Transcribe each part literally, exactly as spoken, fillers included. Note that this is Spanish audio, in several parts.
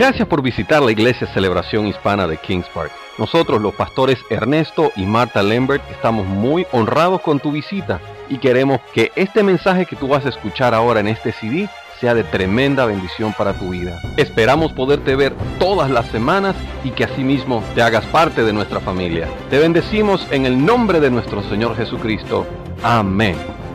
Gracias por visitar la Iglesia Celebración Hispana de Kings Park. Nosotros, los pastores Ernesto y Marta Lambert, estamos muy honrados con tu visita y queremos que este mensaje que tú vas a escuchar ahora en este C D sea de tremenda bendición para tu vida. Esperamos poderte ver todas las semanas y que asimismo te hagas parte de nuestra familia. Te bendecimos en el nombre de nuestro Señor Jesucristo. Amén.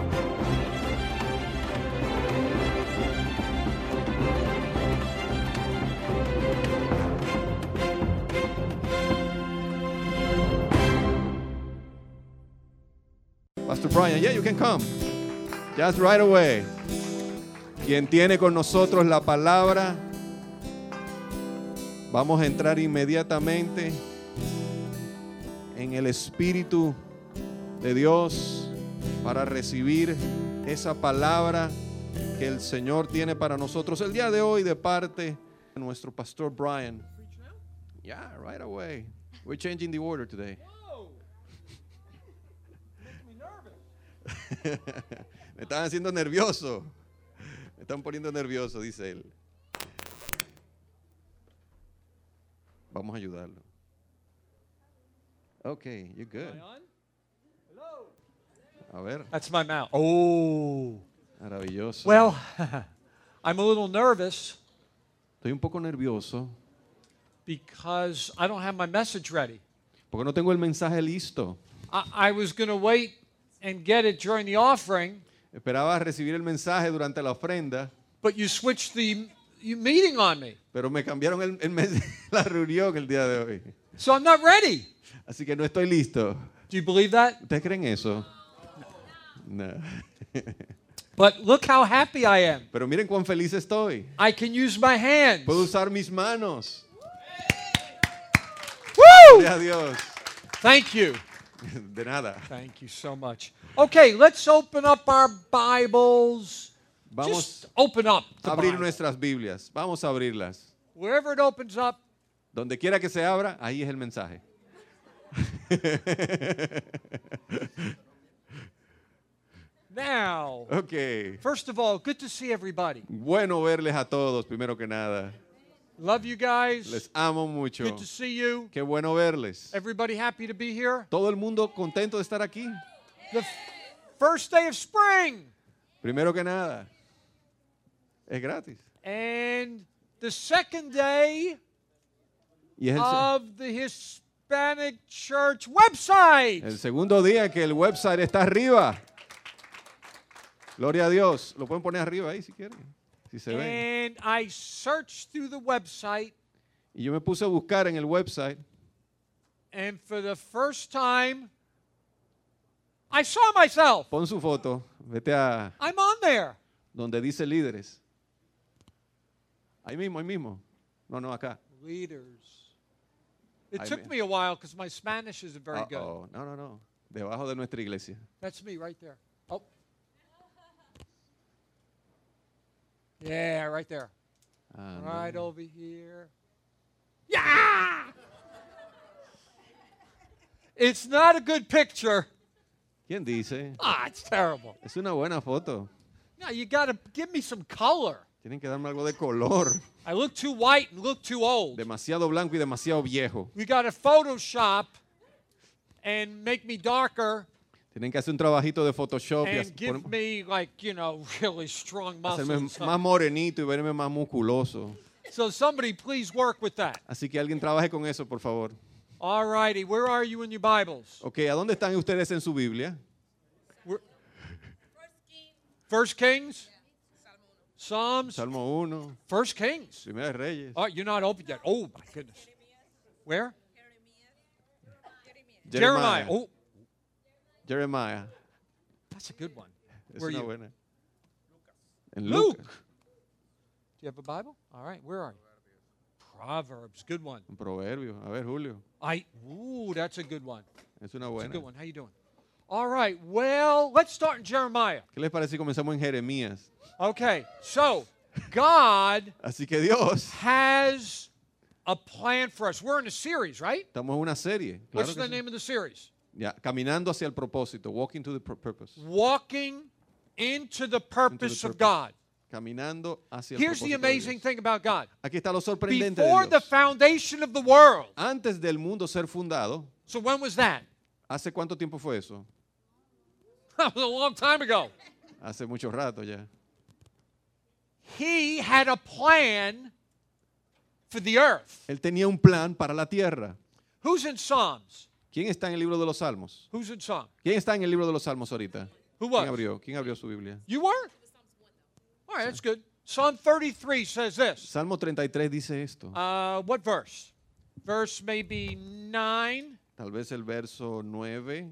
Pastor Brian, yeah, you can come. Just right away. Quien tiene con nosotros la palabra, vamos a entrar inmediatamente en el Espíritu de Dios para recibir esa palabra que el Señor tiene para nosotros el día de hoy de parte de nuestro Pastor Brian. Yeah, right away. We're changing the order today. Me están haciendo nervioso. Me están poniendo nervioso, dice él. Vamos a ayudarlo. Okay, you're good. A ver. That's my mouth. Oh. Maravilloso. Well, I'm a little nervous Estoy un poco nervioso because I don't have my message ready. porque no tengo el mensaje listo. I, I was going to wait and get it during the offering, Esperaba recibir el mensaje durante la ofrenda, but you switched the you meeting on me. pero me cambiaron el, el mes- la reunión el día de hoy. So I'm not ready. Así que no estoy listo. Do you believe that? ¿Ustedes creen eso? No. But look how happy I am. Pero miren cuán feliz estoy. I can use my hands. Puedo usar mis manos. Woo! Gloria a Dios. Thank you. De nada. Thank you so much. Okay, let's open up our Bibles. Vamos Just open up the a abrir Bible. nuestras Biblias. Vamos a abrirlas. Wherever it opens up, Donde quiera que se abra, ahí es el mensaje. now. Ok. First of all, good to see everybody. Bueno verles a todos, primero que nada. Love you guys. Les amo mucho. Good to see you. Qué bueno verles. Everybody happy to be here? Todo el mundo contento de estar aquí. The f- first day of spring. Primero que nada, es gratis. And the second day Y es el, se- of the Hispanic Church website. el segundo día que el website está arriba. Gloria a Dios. Lo pueden poner arriba ahí si quieren. Si se ven. And I searched through the website, Y yo me puse a buscar en el website. and for the first time, I saw myself. Pon su foto. Vete a I'm on there. donde dice líderes. Ahí mismo, ahí mismo. No, no, acá. Leaders. It I took mean- me a while because my Spanish isn't very good. Uh-oh. No, no, no. Debajo de nuestra iglesia. That's me right there. Oh. Yeah, right there. Ah, no. Right over here. Yeah! It's not a good picture. ¿Quién dice? Ah, it's terrible. Es una buena foto. Now you got to give me some color. Tienen que darme algo de color. I look too white and look too old. Demasiado blanco y demasiado viejo. We got to Photoshop and make me darker Tienen que hacer un trabajito de Photoshop y and hacer- give poner- me like, you know, really strong hacerme muscles. más morenito y verme más musculoso. So somebody please work with that. Así que alguien trabaje con eso, por favor. All righty, where are you in your Bibles? Ok, ¿a dónde están ustedes en su Biblia? We're- First Kings? Psalms? Salmo uno, First Kings. Primera de Reyes, Oh, you're not open yet. Oh, my goodness. Where? Jeremiah. Jeremiah. Oh, Jeremiah. that's a good one. Es Where are una you? buena. En Luke. Lucas. Do you have a Bible? All right, where are you? Proverbs, good one. En Proverbio. A ver, Julio. I ooh, that's a good one. Es una That's a buena. good one. How you doing? All right. Well, let's start in Jeremiah. ¿Qué les parece si comenzamos en Jeremías? Okay. So, God Así que Dios, has a plan for us. We're in a series, right? estamos en una serie. Claro What's que the sí. name of the series? Ya, caminando hacia el propósito. Walking to the pur- purpose. Walking into the purpose of purpose. God. caminando hacia el Here's the propósito de amazing Dios. thing about God. Aquí está lo sorprendente de Before the Dios. foundation of the world. Antes del mundo ser fundado, So when was that? ¿hace cuánto tiempo fue eso? That was a long time ago. Hace mucho rato ya. He had a plan for the earth. Él tenía un plan para la tierra. Who's in Psalms? ¿Quién está en el libro de los Salmos? Who's in Psalms? ¿Quién está en el libro de los Salmos ahorita? Who ¿Quién was? abrió? ¿Quién abrió su Biblia? You were? All right, that's good. Psalm thirty-three says this. Salmo treinta y tres dice esto. Uh, what verse? Verse maybe nine. Tal vez el verso nueve.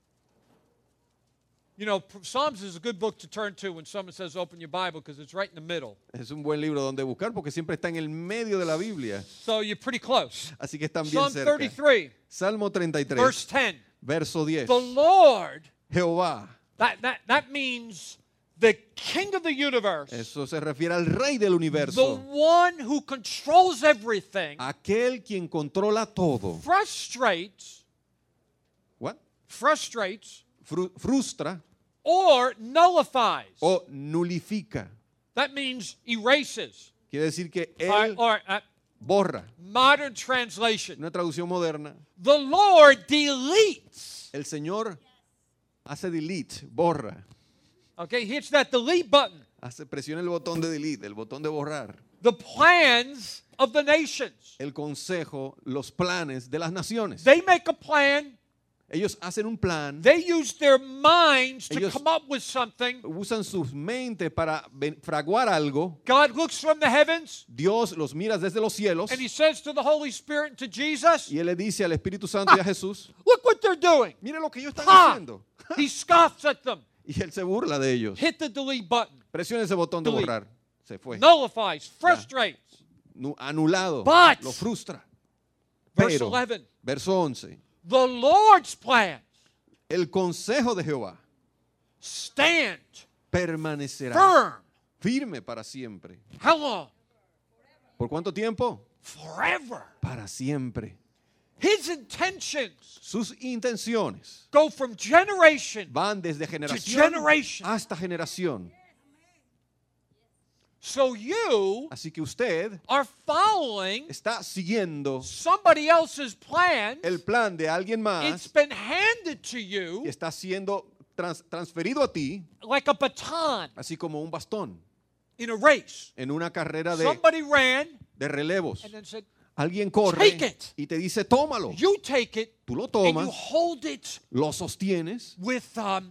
You know, Psalms is a good book to turn to when someone says open your Bible because it's right in the middle. Es un buen libro donde buscar porque siempre está en el medio de la Biblia. So you're pretty close. Así que están bien Psalm cerca. thirty-three, Salmo treinta y tres, verse ten. verso diez. The Lord, Jehová. that, that, that means the King of the universe, Eso se refiere al Rey del the universo. one who controls everything, Aquel quien controla todo. frustrates, What? frustrates, Fru- frustra or nullifies. o nulifica. That means erases. Quiere decir que Or, él or uh, borra. modern translation. Una traducción moderna. The Lord deletes. El Señor hace delete, borra. Okay, hits that delete button. Hace, presiona el botón de delete, el botón de borrar. The plans of the nations. El consejo, los planes de las naciones. They make a plan. Ellos hacen un plan, They use their minds to Ellos- come up with something. usan sus mentes para ven- fraguar algo. God looks from the heavens Dios los mira desde los cielos and he says to the Holy Spirit and to Jesus, y Él le dice al Espíritu Santo y a Jesús, look what they're doing. mire lo que ellos están Ha! haciendo. He scoffs at them. Y Él se burla de ellos. Hit the delete button. Presiona ese botón de Delete. borrar. Se fue. Nullifies, frustrates. Nu- Anulado. But- Lo frustra. Verse Pero, eleven. verso once. The Lord's plans El consejo de Jehová stand permanecerá firm. firme para siempre. How long? ¿Por cuánto tiempo? Forever. Para siempre. His intentions Sus intenciones go from generation van desde to generación generation. hasta generación. So you Así que usted are following está siguiendo somebody else's plan. el plan de alguien It's más been handed to que you está siendo trans- transferido a ti, like a baton así como un bastón in a race. en una carrera de, Somebody ran de relevos. and then said, Alguien corre Take it. y te dice, tómalo. you take it Tú lo and you tomas, hold it lo sostienes, with um,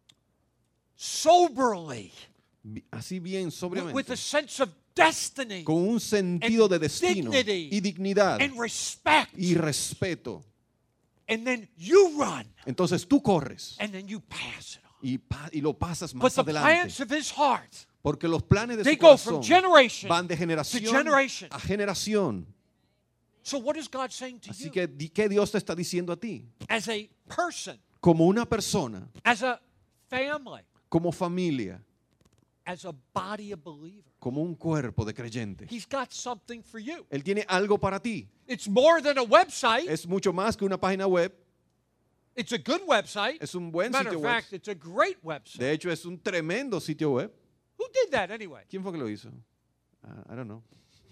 soberly, bi- así bien with, sobriamente, with a sense of destiny con un sentido de destino dignity y dignidad and respect. y respeto. And then you run Entonces tú corres and then you pass it on. y, pa- y lo pasas But más the adelante. plans of his heart, Porque los planes de they su go from corazón generation van de generación to generation. a generación. So what is God saying to Así you? que, di- ¿qué Dios te está diciendo a ti? As a person, Como una persona, as a family, como familia, as a body of believers, como un cuerpo de creyentes. He's got something for you. Él tiene algo para ti. It's more than a website. Es mucho más que una página web. It's a good website. Es un buen Matter sitio of web. fact, it's a great website. De hecho, es un tremendo sitio web. Who did that anyway? ¿Quién fue que lo hizo? Uh, I don't know.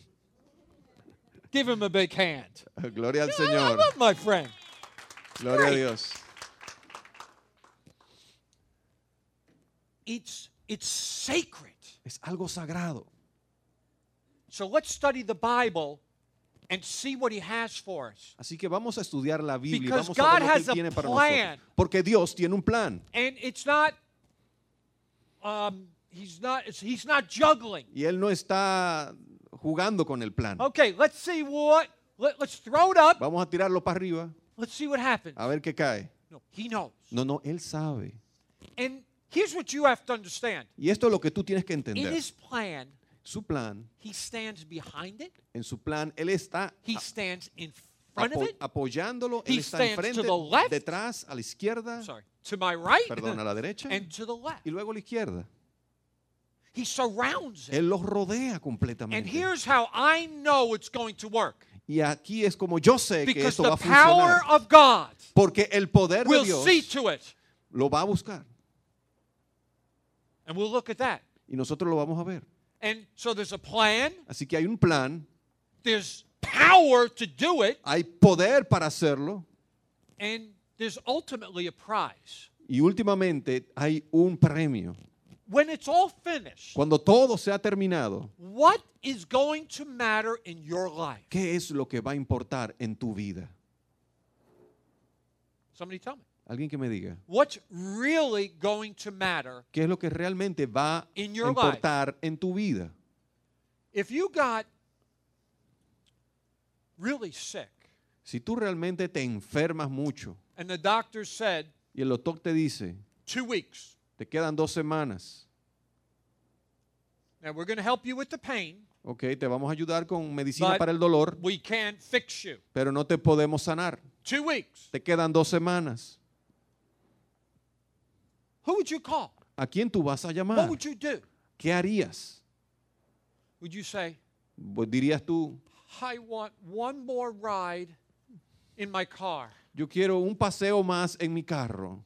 Give him a big hand. Gloria al I Señor. love my friend. Gloria a Great. Dios. It's it's sacred. Es algo sagrado. So let's study the Bible and see what he has for us. Así que vamos a estudiar la Biblia y Because vamos a ver God lo que has Él a tiene para plan. nosotros. Porque Dios tiene un plan. And it's not um he's not it's, he's not juggling. Y Él no está jugando con el plan. Okay, let's see what let, let's throw it up. Vamos a tirarlo para arriba Let's see what happens. a ver qué cae. No, he knows. No, no, Él sabe. And here's what you have to understand. Y esto es lo que tú tienes que In entender. his plan, Su plan, he stands behind it. en su plan, Él está He stands in front of apo- it. apoyándolo, He Él está stands enfrente, to the left. detrás, a la izquierda, Sorry, to my right perdón, a la derecha and to the left. y luego a la izquierda. He surrounds it. Él los rodea And completamente. here's how I know it's going to work. Y aquí es como yo sé que Because esto va the a power funcionar. of God Porque el poder de will Dios see to it. lo va a buscar. And we'll look at that. Y nosotros lo vamos a ver. And so there's a plan, Así que hay un plan, there's power to do it, hay poder para hacerlo and there's ultimately a prize. y últimamente hay un premio. When it's all finished, Cuando todo se ha terminado, what is going to matter in your life? ¿qué es lo que va a importar en tu vida? Somebody tell me. Alguien que me diga. What's really going to matter ¿Qué es lo que realmente va in a your life? importar en tu vida? If you got really sick Si tú realmente te enfermas mucho and the doctor said y el doctor te dice, two weeks, te quedan dos semanas, now we're going to help you with the pain, ok, te vamos a ayudar con medicina But- para el dolor, we can't fix you. pero no te podemos sanar. Two weeks. Te quedan dos semanas. Who would you call? ¿A quién tú vas a What llamar? would you do? ¿Qué harías? Would you say, Pues dirías tú, I want one more ride in my car? yo quiero un paseo más en mi carro.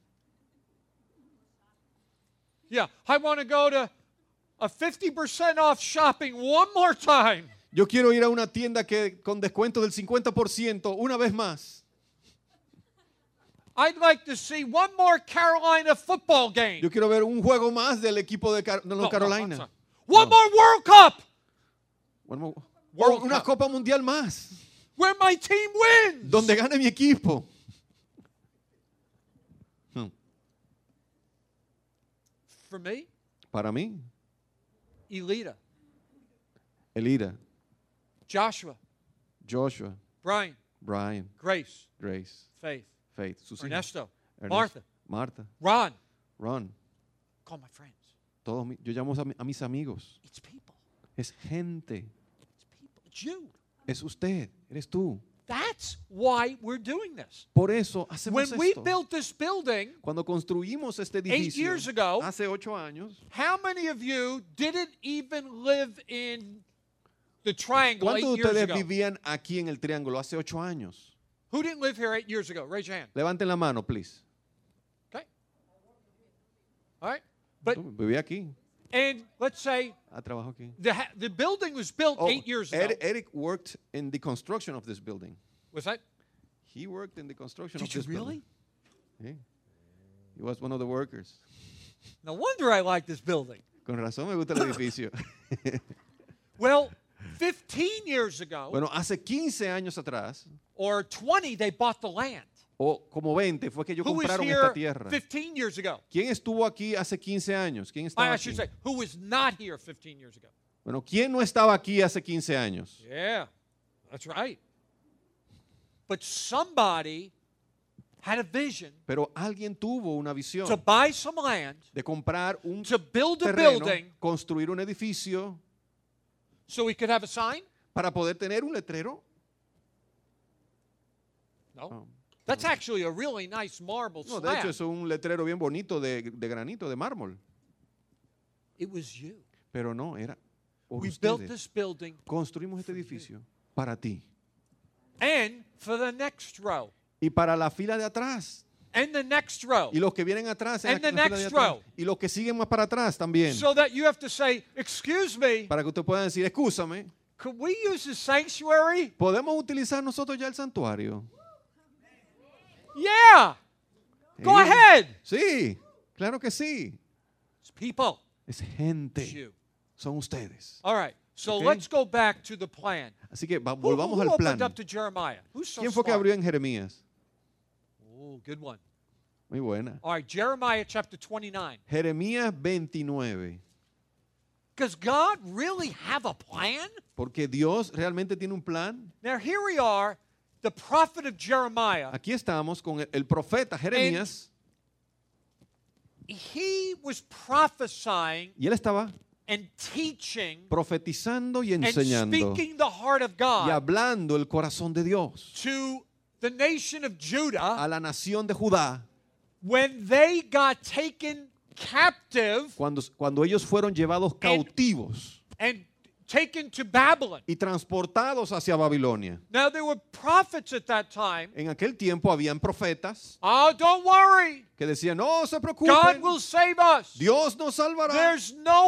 Yeah, I want to go to a fifty percent off shopping one more time. Yo quiero ir a una tienda que con descuento del cincuenta por ciento una vez más. I'd like to see one more Carolina football game. Yo quiero ver un juego más del equipo de, Car- de No, North no, Carolina. I'm sorry. One No. more World Cup Bueno, World una Cup. Copa Mundial más, where my team wins. donde gane mi equipo. Hmm. For me, Para mí, Elita, Elida, Joshua, Joshua, Brian, Brian, Grace, Grace, Faith, Faith, sus hijos, Ernesto, Ernesto, Martha, Marta, Ron. Ron, Call my friends. todos mi- yo llamo a, mi- a mis amigos. It's people. Es gente, It's people. It's you. es usted, eres tú. That's why we're doing this. Por eso hacemos When we esto. built this building, Cuando construimos este edificio years ago, hace ocho años, how many of you didn't even live in the triangle ¿cuántos de eight years ustedes ago? vivían aquí en el Triángulo hace ocho años? Who didn't live here eight years ago? Raise your hand. Levanten la mano, please. Okay. All right. But Tú, viví aquí, and let's say ah, trabajo aquí. the ha- the building was built Oh, eight years ago. Ed- Eric worked in the construction of this building. Was that? He worked in the construction Did of you this really? building. Yeah. He was one of the workers. No wonder I like this building. Con razón me gusta el edificio. Well, fifteen years ago Bueno, hace quince años atrás, or twenty, they bought the land. o como veinte, fue que ellos Who was compraron here esta tierra. fifteen years ago? ¿Quién estuvo aquí hace quince años? ¿Quién estaba I aquí? should say, who was not here fifteen years ago? Bueno, ¿quién no estaba aquí hace quince años? Yeah, that's right. But somebody had a vision Pero alguien tuvo una to visión buy some land, de comprar un to build a terreno, building construir un edificio so we could have a sign? para poder tener un letrero. No. Oh. That's actually a really nice marble No, de hecho, slab. es un letrero bien bonito de, de granito, de mármol. It was you. Pero no, era por We built ustedes. this building Construimos este edificio para ti. and for the next row Y para la fila de atrás. and the next row. Y los que vienen atrás. en And la- the la fila de next atrás. row. Y los que siguen más para atrás también. So that you have to say, excuse me, Para que usted pueda decir, escúchame, could we use the sanctuary? ¿podemos utilizar nosotros ya el santuario? Yeah. Go Sí. ahead. Sí, claro que sí. It's people. Es It's gente. you. Son ustedes. All right. So Okay. let's go back to the plan. Así que va- Who, volvamos who al opened plan. up to Jeremiah? Who's so ¿Quién fue que smart? abrió en Jeremías? Oh, good one. Muy buena. All right, Jeremiah chapter twenty-nine. Jeremías veintinueve. Does God really have a plan? Porque Dios realmente tiene un plan. Now here we are, the prophet of Jeremiah. Aquí estamos con el, el profeta Jeremías. He was prophesying Y él estaba and teaching profetizando y and enseñando. speaking the heart of Y God hablando el corazón de Dios to the nation of Judah a la nación de Judá. when they got taken captive Cuando, cuando ellos fueron llevados cautivos and taken to Babylon. y transportados hacia Babilonia. Now there were prophets at that time. En aquel tiempo habían profetas Oh, don't worry. que decían, no se God preocupen, will save us. Dios nos salvará. There's no way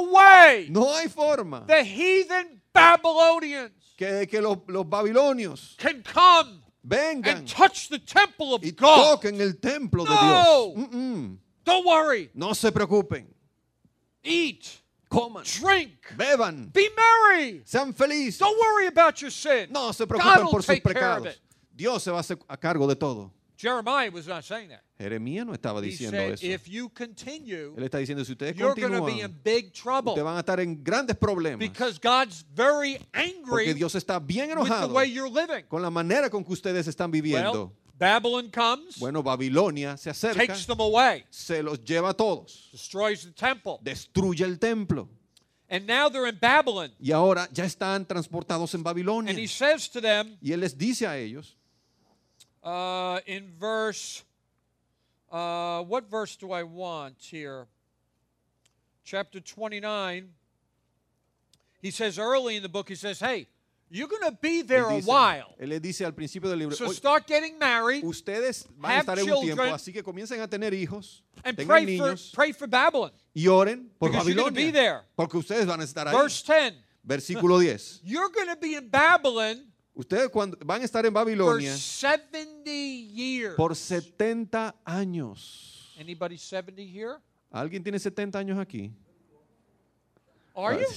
way No hay forma the heathen Babylonians que, que los, los babilonios can come vengan and touch the temple of y God. toquen el templo de No. Dios. Mm-mm. Don't worry. No se preocupen. Eat, Coman, drink, beban, be merry. sean felices. Don't worry about your sin. No se God preocupen will por sus take care of pecados. it. Dios se va a hacer a cargo de todo. Jeremiah was not saying that. Jeremías no estaba He diciendo said, eso. if you continue, Él está diciendo, si ustedes you're going to be continúan, in big ustedes trouble van a estar en grandes problemas. because God's very Porque angry Dios está bien with the enojado way you're living. con la manera con que ustedes están viviendo. Well, Babylon comes, Bueno, Babilonia se acerca, takes them away, se los lleva a todos, destroys the temple. destruye el templo. And now they're in Babylon. Y ahora ya están transportados en Babilonia. And he says to them Y Él les dice a ellos, uh, in verse, uh, what verse do I want here? Chapter twenty-nine. He says early in the book, he says, hey, you're going to be there él, a dice, while. él les dice al principio del libro, So "Oye, start getting married ustedes van a have estar en un tiempo, children, así que comiencen a tener hijos, and tengan pray for, niños pray for Babylon. y oren por Because you're gonna be Babilonia, there." porque ustedes van a estar ahí. Verse ten. Versículo diez. You're going to be in Babylon Ustedes cuando van a estar en for Babilonia seventy years. por setenta años. Anybody seventy here? ¿Alguien tiene setenta años aquí? Are you?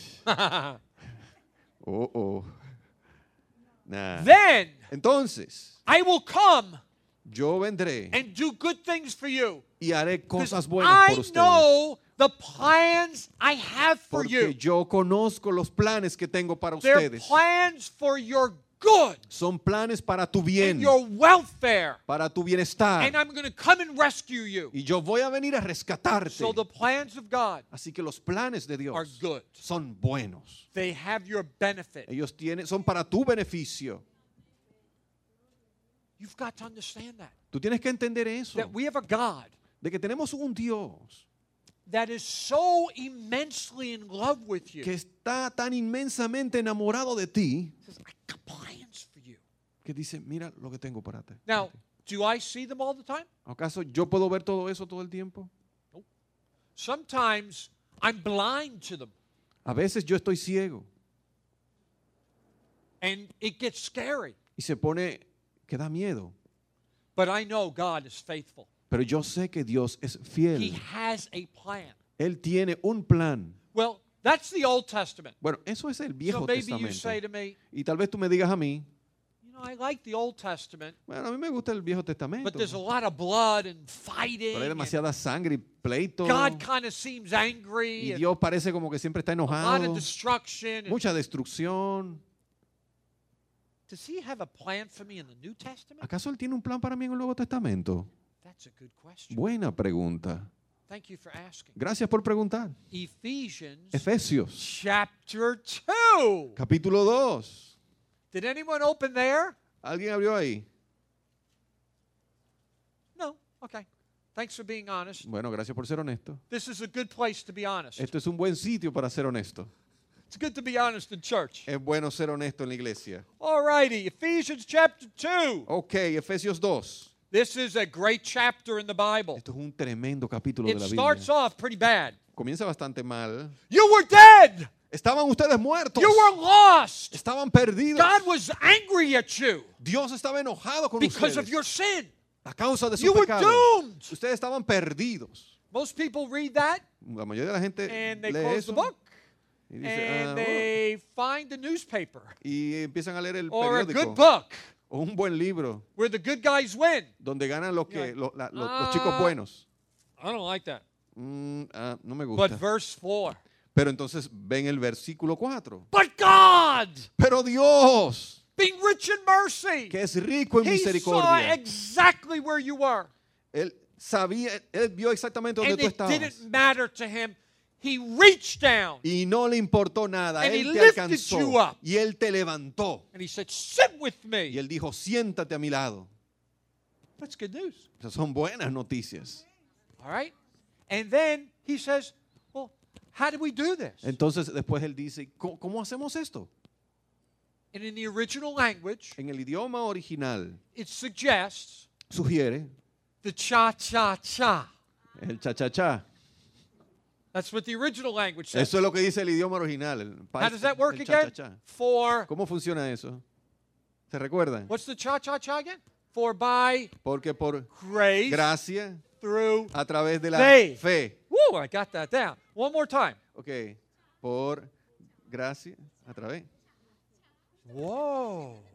Oh, oh. Nah. Then Entonces, I will come yo vendré and do good things for you. y haré 'Cause cosas buenas por I ustedes. know the plans I have for Porque you. yo conozco los planes que tengo para They're ustedes. plans for your good Son planes para tu and bien, your welfare. para tu bienestar. And I'm going to come and rescue you. Y yo voy a venir a rescatarte. So the plans of God Así que los planes de are Dios good. son buenos. They have your benefit. Ellos tienen, son para tu beneficio. You've got to understand that. Tú tienes que entender eso. That we have a God De que tenemos un Dios that is so immensely in love with you. que está tan inmensamente enamorado de ti He says, I got plans for you. que dice, mira lo que tengo para ti. Now, do I see them all the time? ¿Acaso yo puedo ver todo eso todo el tiempo? Sometimes I'm blind to them. A veces yo estoy ciego And it gets scary. y se pone que da miedo. But I know God is faithful. Pero yo sé que Dios es He fiel. has a plan. Él tiene un plan. Well, that's the Old Testament. Bueno, eso es el So Viejo maybe you say Testamento. to me, Y tal vez tú me digas a mí, you know, I like the Old Testament, bueno, a mí me gusta el Viejo Testamento. but there's a lot of blood and fighting. Pero hay and demasiada sangre y pleito. God kind of seems angry. Y And Dios parece como que siempre está a lot enojado. of destruction. and- Mucha destrucción. Does he have a plan for me in the New Testament? ¿Acaso Él tiene un plan para mí en el Nuevo Testamento? That's a good question. Buena pregunta. Thank you for asking. Gracias por preguntar. Ephesians Efesios, chapter two. capítulo dos. Did anyone open there? ¿Alguien abrió ahí? No. Okay. Thanks for being honest. Bueno, gracias por ser honesto. This is a good place to be honest. Esto es un buen sitio para ser honesto. It's good to be honest in church. Es bueno ser honesto en la iglesia. All righty. Ephesians chapter two. Ok, Efesios dos. This is a great chapter in the Bible. Esto es un tremendo capítulo It de la starts Biblia. off pretty bad. Comienza bastante mal. You were dead. Estaban ustedes muertos. You were lost. Estaban perdidos. God was angry at you Dios estaba enojado con because of ustedes your sin. a causa de su You were pecado. doomed. Ustedes estaban perdidos. Most people read that La mayoría de la gente and they lee close eso the book y, dice, and "Ah, they find the newspaper oh", y empiezan a leer el or a periódico good book o un buen libro where the good guys win. donde ganan los, que, Yeah. lo- la- lo- Ah. los chicos buenos. I don't like that. Mm, ah, no me But gusta. verse four. Pero entonces ven el versículo cuatro. But God, Pero Dios, being rich in mercy, que es rico en He saw misericordia, exactly where you were. Él sabía, Él vio exactamente donde And tú it estabas. didn't matter to Him. He reached down Y no le importó nada. And he Él te lifted alcanzó. you up. Y Él te levantó. and He said, sit with Y me. Él dijo, siéntate a mi lado. That's good news. Esas son buenas noticias. All right? And then He says, well, how do we do this? Entonces después Él dice, ¿cómo, cómo hacemos esto? And in the original language, En el idioma original it suggests sugiere the cha-cha-cha. el cha-cha-cha. That's what the original language says. Eso es lo que dice el idioma original. El How does that work el again? cha-cha-cha. For, ¿Cómo funciona eso? ¿Se recuerdan? what's the cha-cha-cha again? For by Porque por grace gracia, through a través de la faith. fe. Woo, I got that down. One more time. Ok. Por gracia, a través. Whoa.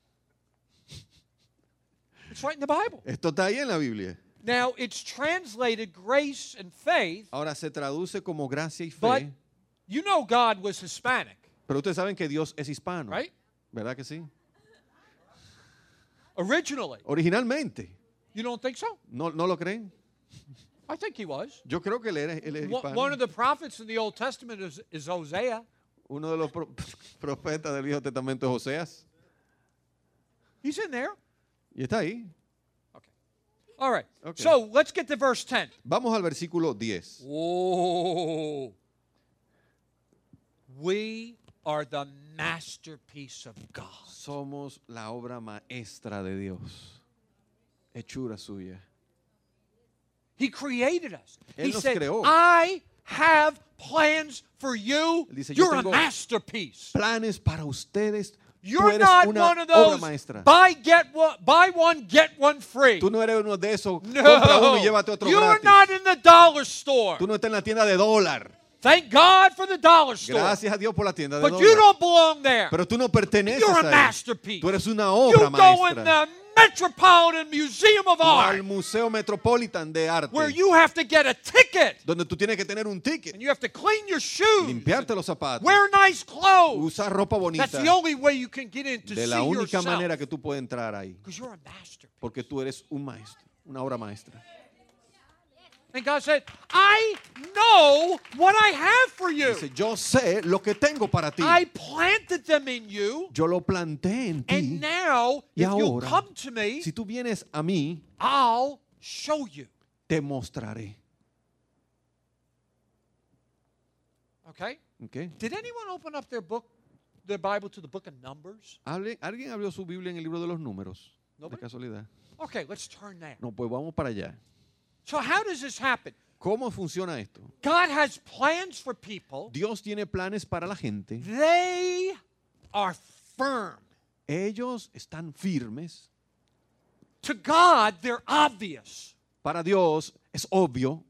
It's right in the Bible. Esto está ahí en la Biblia. Now, it's translated grace and faith, Ahora se traduce como gracia y but fe. you know God was Hispanic, Pero ustedes saben que Dios es hispano. right? ¿Verdad que sí? Originally. Originalmente. You don't think so? ¿No, no lo creen? I think he was. Yo creo que él, era, él es One hispano. one of the prophets in the Old Testament is, is Hosea. Uno de los pro- profetas del Viejo Testamento es Oseas. He's in there. Y está ahí. All right. Okay. So let's get to verse ten. Vamos al versículo diez. Whoa. We are the masterpiece of God. Somos la obra maestra de Dios. Hechura suya. He created us. Él He nos said, creó. I have plans for you. Él dice, yo You're a tengo masterpiece. Planes para ustedes. Tú You're eres not una one of obra those maestra. buy get one, buy one get one free. Tú no eres uno de esos. Compra uno y No, llévate otro you're gratis. not in the dollar store. Tú no estás en la tienda de dólar. Thank God for the dollar store. Gracias a Dios por la tienda de But you dólar. don't belong there. Pero tú no perteneces You're a ahí. masterpiece. Tú eres una You obra go in maestra. the Metropolitan Museum of Tú vas Art, al Museo Metropolitan de Arte, where you have to get a ticket donde tú tienes que tener un ticket, and you have to clean your shoes, limpiarte los zapatos, wear nice clothes. usar ropa bonita. That's the only way you can get in to De see la única yourself. manera que tú puedes entrar ahí, Because you're a masterpiece. porque tú eres un maestro, una obra maestra. And God said, I know what I have for you. Dice, yo sé lo que tengo para ti. I planted them in you. Yo lo planté en ti. And now, Y if you'll ahora, come to me, Si tú vienes a mí, I'll show you. te mostraré. Okay? ¿Okay? Did anyone open up their book, their Bible to the book of Numbers? ¿Alguien, ¿Alguien abrió su Biblia en el libro de los números? De Nobody? casualidad. Okay, let's turn there. No, pues vamos para allá. So how does this happen? ¿Cómo funciona esto? God has plans for people. Dios tiene planes para la gente. They are firm. Ellos están firmes. To God, they're obvious. Para Dios es obvio,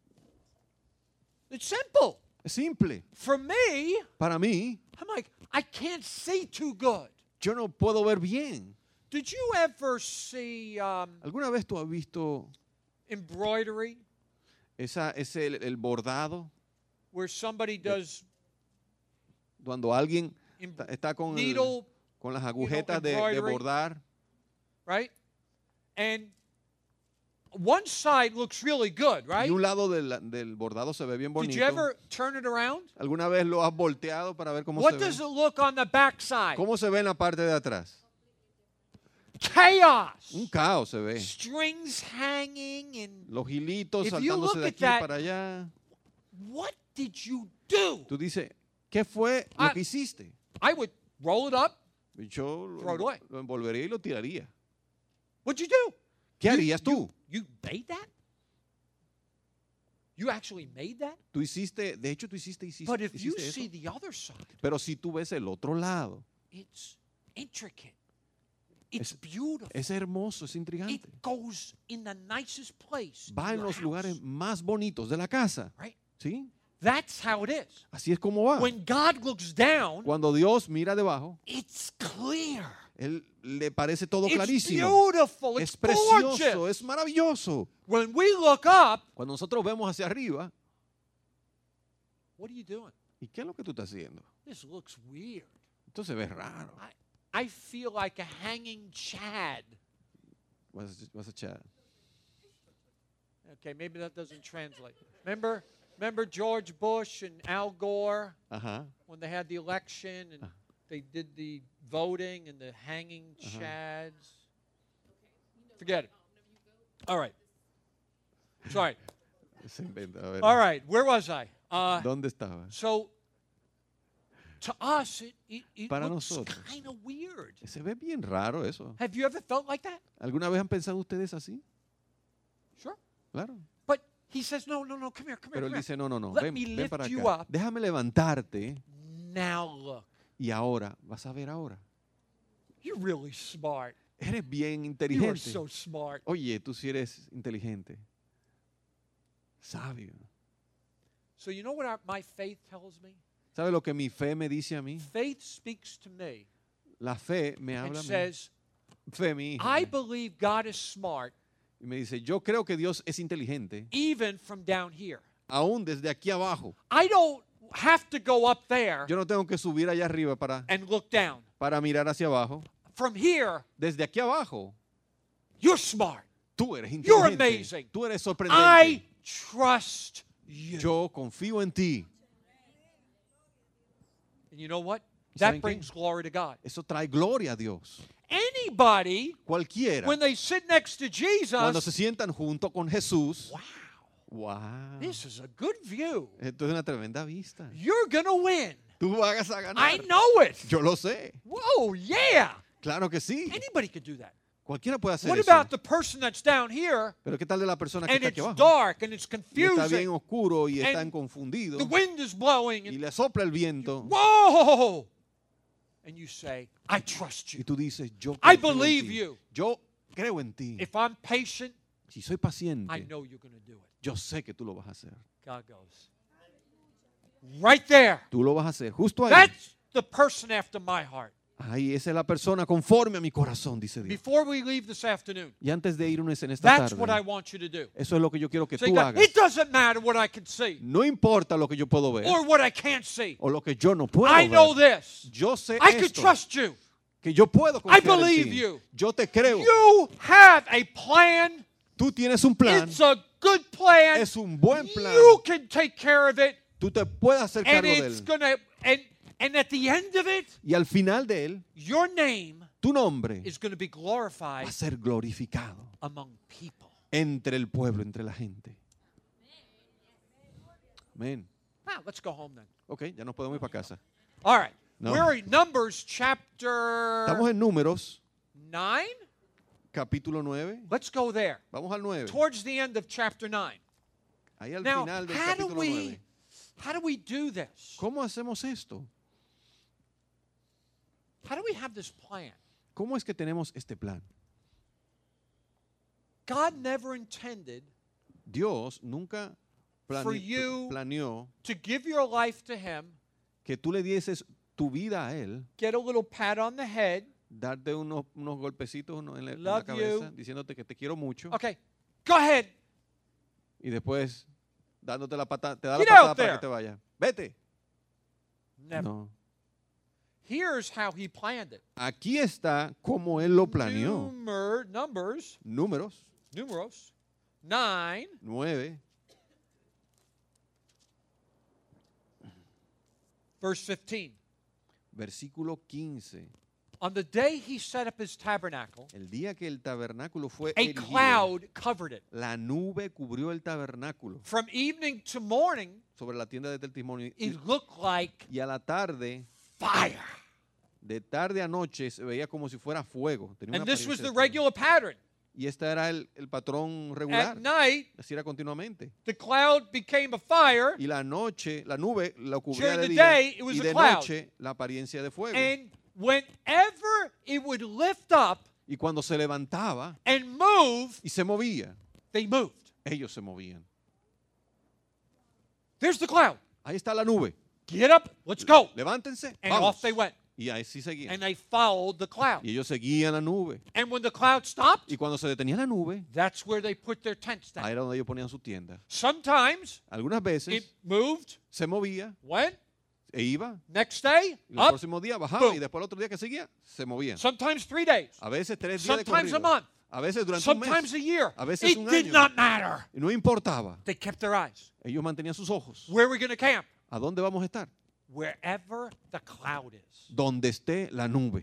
It's simple. es simple. For me, Para mí, I'm like, I can't see too good. yo no puedo ver bien. Did you ever see um, ¿Alguna vez tú has visto embroidery esa, ese, el, el bordado? where somebody does Cuando alguien em- está, está con, el- needle, con las agujetas de, de embroidery. bordar? right? And one side looks really good, right? Y un lado del, del bordado se ve bien Did bonito. you ever turn it around? ¿Alguna vez lo has volteado para ver cómo What se ve? does it look on the back side? ¿Cómo se ve en la parte de atrás? Chaos. Un caos se ve. Strings hanging and Los hilitos If you saltándose look de at aquí that- para allá. what did you do? Tú dices, ¿qué fue lo Ah. que hiciste? I would roll it up. Y Yo lo, Throw it away. lo envolvería y lo tiraría. What'd you do? ¿Qué You- harías tú? You, you made that? You actually made that? Tú hiciste, de hecho tú hiciste, hiciste, But if you hiciste eso. see the other side, Pero si tú ves el otro lado, it's intricate. It's Es- beautiful. es hermoso, es intrigante. It goes in the nicest place. Va in en your los house, lugares más bonitos de la casa. right? ¿Sí? That's how it is. Así es como va. When God looks down, Cuando Dios mira debajo, it's clear. Él le parece todo It's clarísimo. beautiful. It's Es precioso, gorgeous. es maravilloso. When we look up, Cuando nosotros vemos hacia arriba, what are you doing? ¿y qué es lo que tú estás haciendo? This looks weird. Esto se ve raro. I, I feel like a hanging Chad. Vas a, vas a echar. Okay, maybe that doesn't translate. Remember, remember George Bush and Al Gore Ajá. when they had the election and Ah. they did the voting and the hanging Chads? Forget it. All right. Sorry. Se inventa. A ver, All right. Where was I? Uh, ¿Dónde estaba? so, to us, it, it, it Para looks nosotros. kind of weird. Se ve bien raro eso. Have you ever felt like that? ¿Alguna vez han pensado ustedes así? Sure. Claro. But He says, no, no, no, come here, come here, Pero él come dice, no, no, no, Let ven, me ven lift para you acá. up. Déjame levantarte here. Now look. y ahora, vas a ver ahora. You're really smart. Eres bien You are inteligente. so smart. Oye, tú sí eres inteligente. Sabio. So you know what our, my faith tells me? ¿Sabe lo que mi fe me dice a mí? Faith speaks to me La fe me and habla a mí. says, Fe, mi hija. I believe God is smart Y me dice, yo creo que Dios es inteligente, even from down here. aún desde aquí abajo. I don't have to go up there Yo no tengo que subir allá arriba para, and look down. para mirar hacia abajo. From here, Desde aquí abajo, you're smart. tú eres You're inteligente. amazing. Tú eres I sorprendente. trust you. Yo confío en ti. And you know what? ¿Y That saben qué? brings glory to God. Eso trae gloria a Dios. Anybody, Cualquiera, when they sit next to cuando se Jesus, sientan junto con Jesús, wow, wow, this is a good view. esto es una tremenda vista. You're going to win. Tú vas a ganar. I know it. Yo lo sé. Whoa, yeah. Claro que sí. Anybody could do that. Cualquiera puede hacer What eso. about the person that's down here Pero ¿qué tal de la persona que and está aquí it's abajo? dark and it's Y está bien confusing? oscuro y están and confundidos. The wind is blowing Y and le sopla el viento. whoa! And you say, I trust Y you. tú dices, yo I confío en believe ti. you. Yo creo en ti. If I'm patient, Si soy I paciente, know you're going to do it. yo sé que tú lo vas a hacer. God goes, right there. Tú lo vas a hacer. Justo ahí. That's the person after my heart. Ahí esa es la persona conforme a mi corazón, dice Dios. Before we leave this afternoon, Y antes de irnos en esta that's what I tarde, want you to do. eso es lo que yo quiero que Say, tú God, hagas. it doesn't matter what I can see No importa lo que yo puedo ver or what I can't see. o lo que yo no puedo I know ver. this. Yo sé I can esto, trust you. que yo puedo I confiar en believe ti. you. Yo te creo. You have a plan. Tú tienes un plan. It's a good plan. Es un buen plan. You can take care of it. Tú te puedes hacer And cargo de it's él. gonna and and at the end of it, Y al final de él, your name tu nombre is going to be va glorified a ser glorificado among people. entre el pueblo, entre la gente. Amén. Now, let's go home then. Ok, ya nos podemos ir para casa. All right. No. We're in Numbers chapter Estamos en Números, nine. capítulo nueve. Let's go there. Vamos al nueve. Towards the end of chapter nine. Ahí al Now, final del how do capítulo we nueve. how do we do this? ¿Cómo hacemos esto? How do we have this plan? ¿Cómo es que tenemos este plan? God never intended Dios nunca plane- For you- planeó to give your life to him, que tú le dieses tu vida a Él, get a little pat on the head. darte unos, unos golpecitos uno en la, en la Love cabeza, you. diciéndote que te quiero mucho, Okay. Go ahead. y después dándote la patada, te da la Get patada out para there. que te vaya. Vete. Never. No. Here's how he planned it. Aquí está como Él lo planeó. Numer, numbers, Números numeros, nine, nueve, verse fifteen. versículo quince. On the day he set up his tabernacle, El día que el tabernáculo fue a erigido, cloud covered it. la nube cubrió el tabernáculo From evening to morning, sobre la tienda de testimonio. Y, it looked like y a la tarde, fire. de tarde a noche, se veía como si fuera fuego. Tenía una And this was apariencia the de fuego. regular pattern. Y este era el, el patrón regular. At night, Así era continuamente. the cloud became a fire, Y la noche, la nube lo cubría During de the día. day, it was Y a de cloud. noche, la apariencia de fuego. and whenever it would lift up Y cuando se levantaba and move, y se movía, they moved. ellos se movían. There's the cloud. Ahí está la nube. Get up, let's go. Levántense. And vamos. off they went. Y así seguían. And they followed the cloud. Y ellos seguían la nube. And when the cloud stopped, Y cuando se detenía la nube, that's where they put their tents ahí down. era donde ellos ponían su tienda. Sometimes Algunas it veces moved, se movía went, e iba. next day, Y el up, próximo día bajaba. boom. Y después el otro día que seguía, se movía. sometimes three days, A veces tres días de sometimes a corrido. month, A veces durante un sometimes mes. a year. A veces It un did año. not matter. Y no importaba. They kept their eyes. Ellos mantenían sus ojos. Where are we going to camp? ¿A dónde vamos a estar? Wherever the cloud is. Donde esté la nube.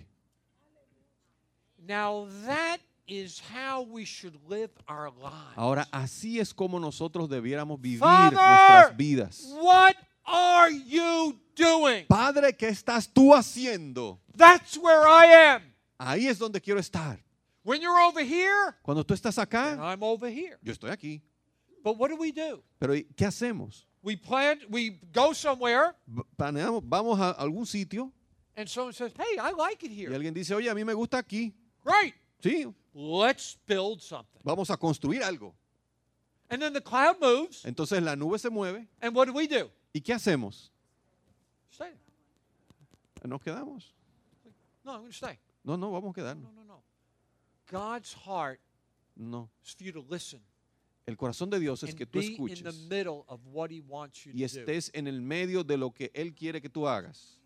Now that is how we should live our lives. Ahora, así es como nosotros debiéramos vivir Father, nuestras vidas. what are you doing? Padre, ¿qué estás tú haciendo? That's where I am. Ahí es donde quiero estar. When you're over here, Cuando tú estás and acá, I'm over here. yo estoy aquí. But what do we do? Pero ¿y ¿qué hacemos? We plan, we go somewhere, V- Planeamos, vamos a algún sitio and someone says, hey, I like it y here. alguien dice, oye, a mí me gusta aquí. Great. Sí, Let's build something. vamos a construir algo. And then the cloud moves, Entonces la nube se mueve. and what do we do? ¿Y qué hacemos? Stay. Nos quedamos. No, I'm going to stay. No, no, vamos a No, quedarnos. no, no. God's heart No. is for you to listen El corazón de Dios es and que tú be in the escuches middle of what He wants you y to do. estés en el medio de lo que Él quiere que tú hagas.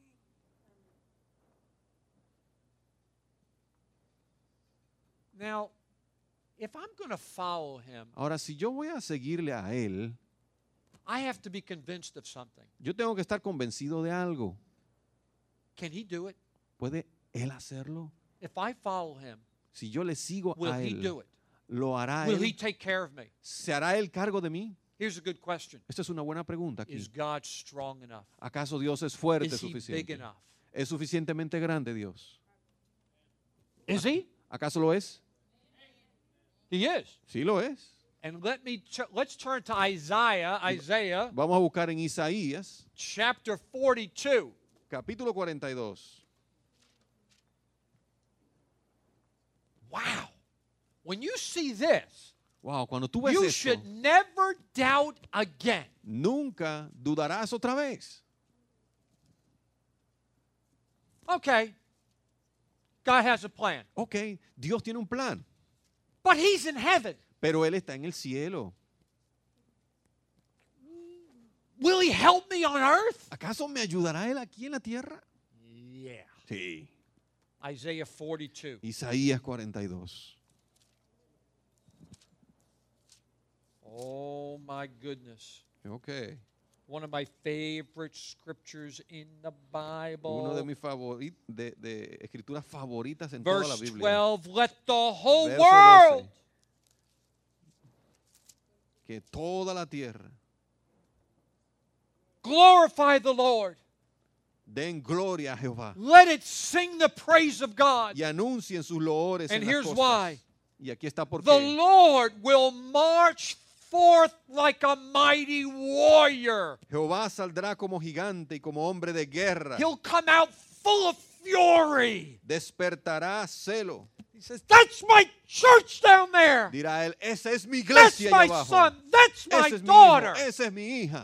Now, if I'm going to follow Him, Ahora, si yo voy a seguirle a Él, I have to be convinced of something. yo tengo que estar convencido de algo. Can He do it? ¿Puede Él hacerlo? If I follow Him, Si yo le sigo will a He Él, do it? ¿lo hará Will He Él? take care of me? ¿Se hará Él cargo de mí? Here's a good question. Esta es una buena pregunta aquí. Is God strong enough? ¿Acaso Dios es fuerte Is He big suficiente? enough? ¿Es suficientemente grande Dios? Is He? ¿Acaso lo es? He is. Sí lo es. And let me ch- let's turn to Isaiah, Isaiah Vamos a buscar en Isaías, chapter forty-two. capítulo cuarenta y dos. Wow. When you see this, Wow, cuando tú ves you esto, should never doubt again. nunca dudarás otra vez. Okay. God has a plan. Ok, Dios tiene un plan, But He's in heaven. pero Él está en el cielo. Will He help me on earth? ¿Acaso me ayudará Él aquí en la tierra? Yeah. Sí. Isaiah forty-two. Isaías cuarenta y dos. Oh my goodness. Ok. One of my favorite scriptures in the Bible. Uno de mis favoritos, de, de escrituras favoritas en toda la Verse Biblia. twelve, let the whole Verso world doce. Que toda la tierra glorify the Lord. den gloria a Jehová Let it sing the praise of God. y anuncien sus loores And en las here's costas. why. Y aquí está por The qué. Lord will march forth like a mighty warrior. Jehová saldrá como gigante y como hombre de guerra. He'll come out full of fury. Despertará celo. He says, that's my church down there. Dirá él, esa es mi That's iglesia my allá abajo. son. That's my Ese es mi daughter. hijo, esa es mi hija.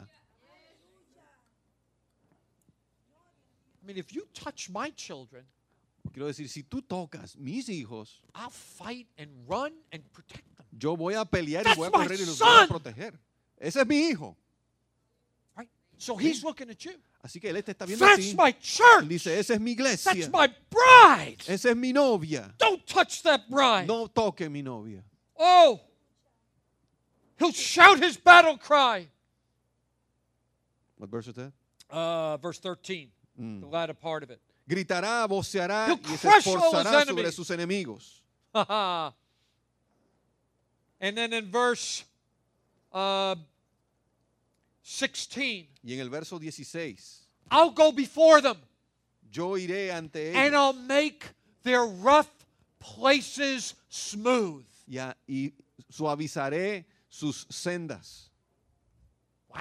I mean, if you touch my children, Quiero decir, si tú tocas mis hijos, I'll fight and run and protect them. yo voy a pelear y That's voy a my correr y los voy a son. proteger. Ese es mi hijo. Right? So he's looking at you. Así que él te está viendo a That's ti. my Él church. dice, esa es mi iglesia. That's my bride. Esa es mi novia. Don't touch that bride. No toque mi novia. Oh, he'll shout his battle cry. What verse is that? Uh, verse thirteen, Mm. the latter part of it. Gritará, voceará He'll y se crush all his esforzará sobre enemies. sus enemigos. And then in verse uh, sixteen, Y en el verso dieciséis, I'll go before them yo iré ante and ellos I'll make their rough places smooth. y, a- y suavizaré sus sendas. Wow.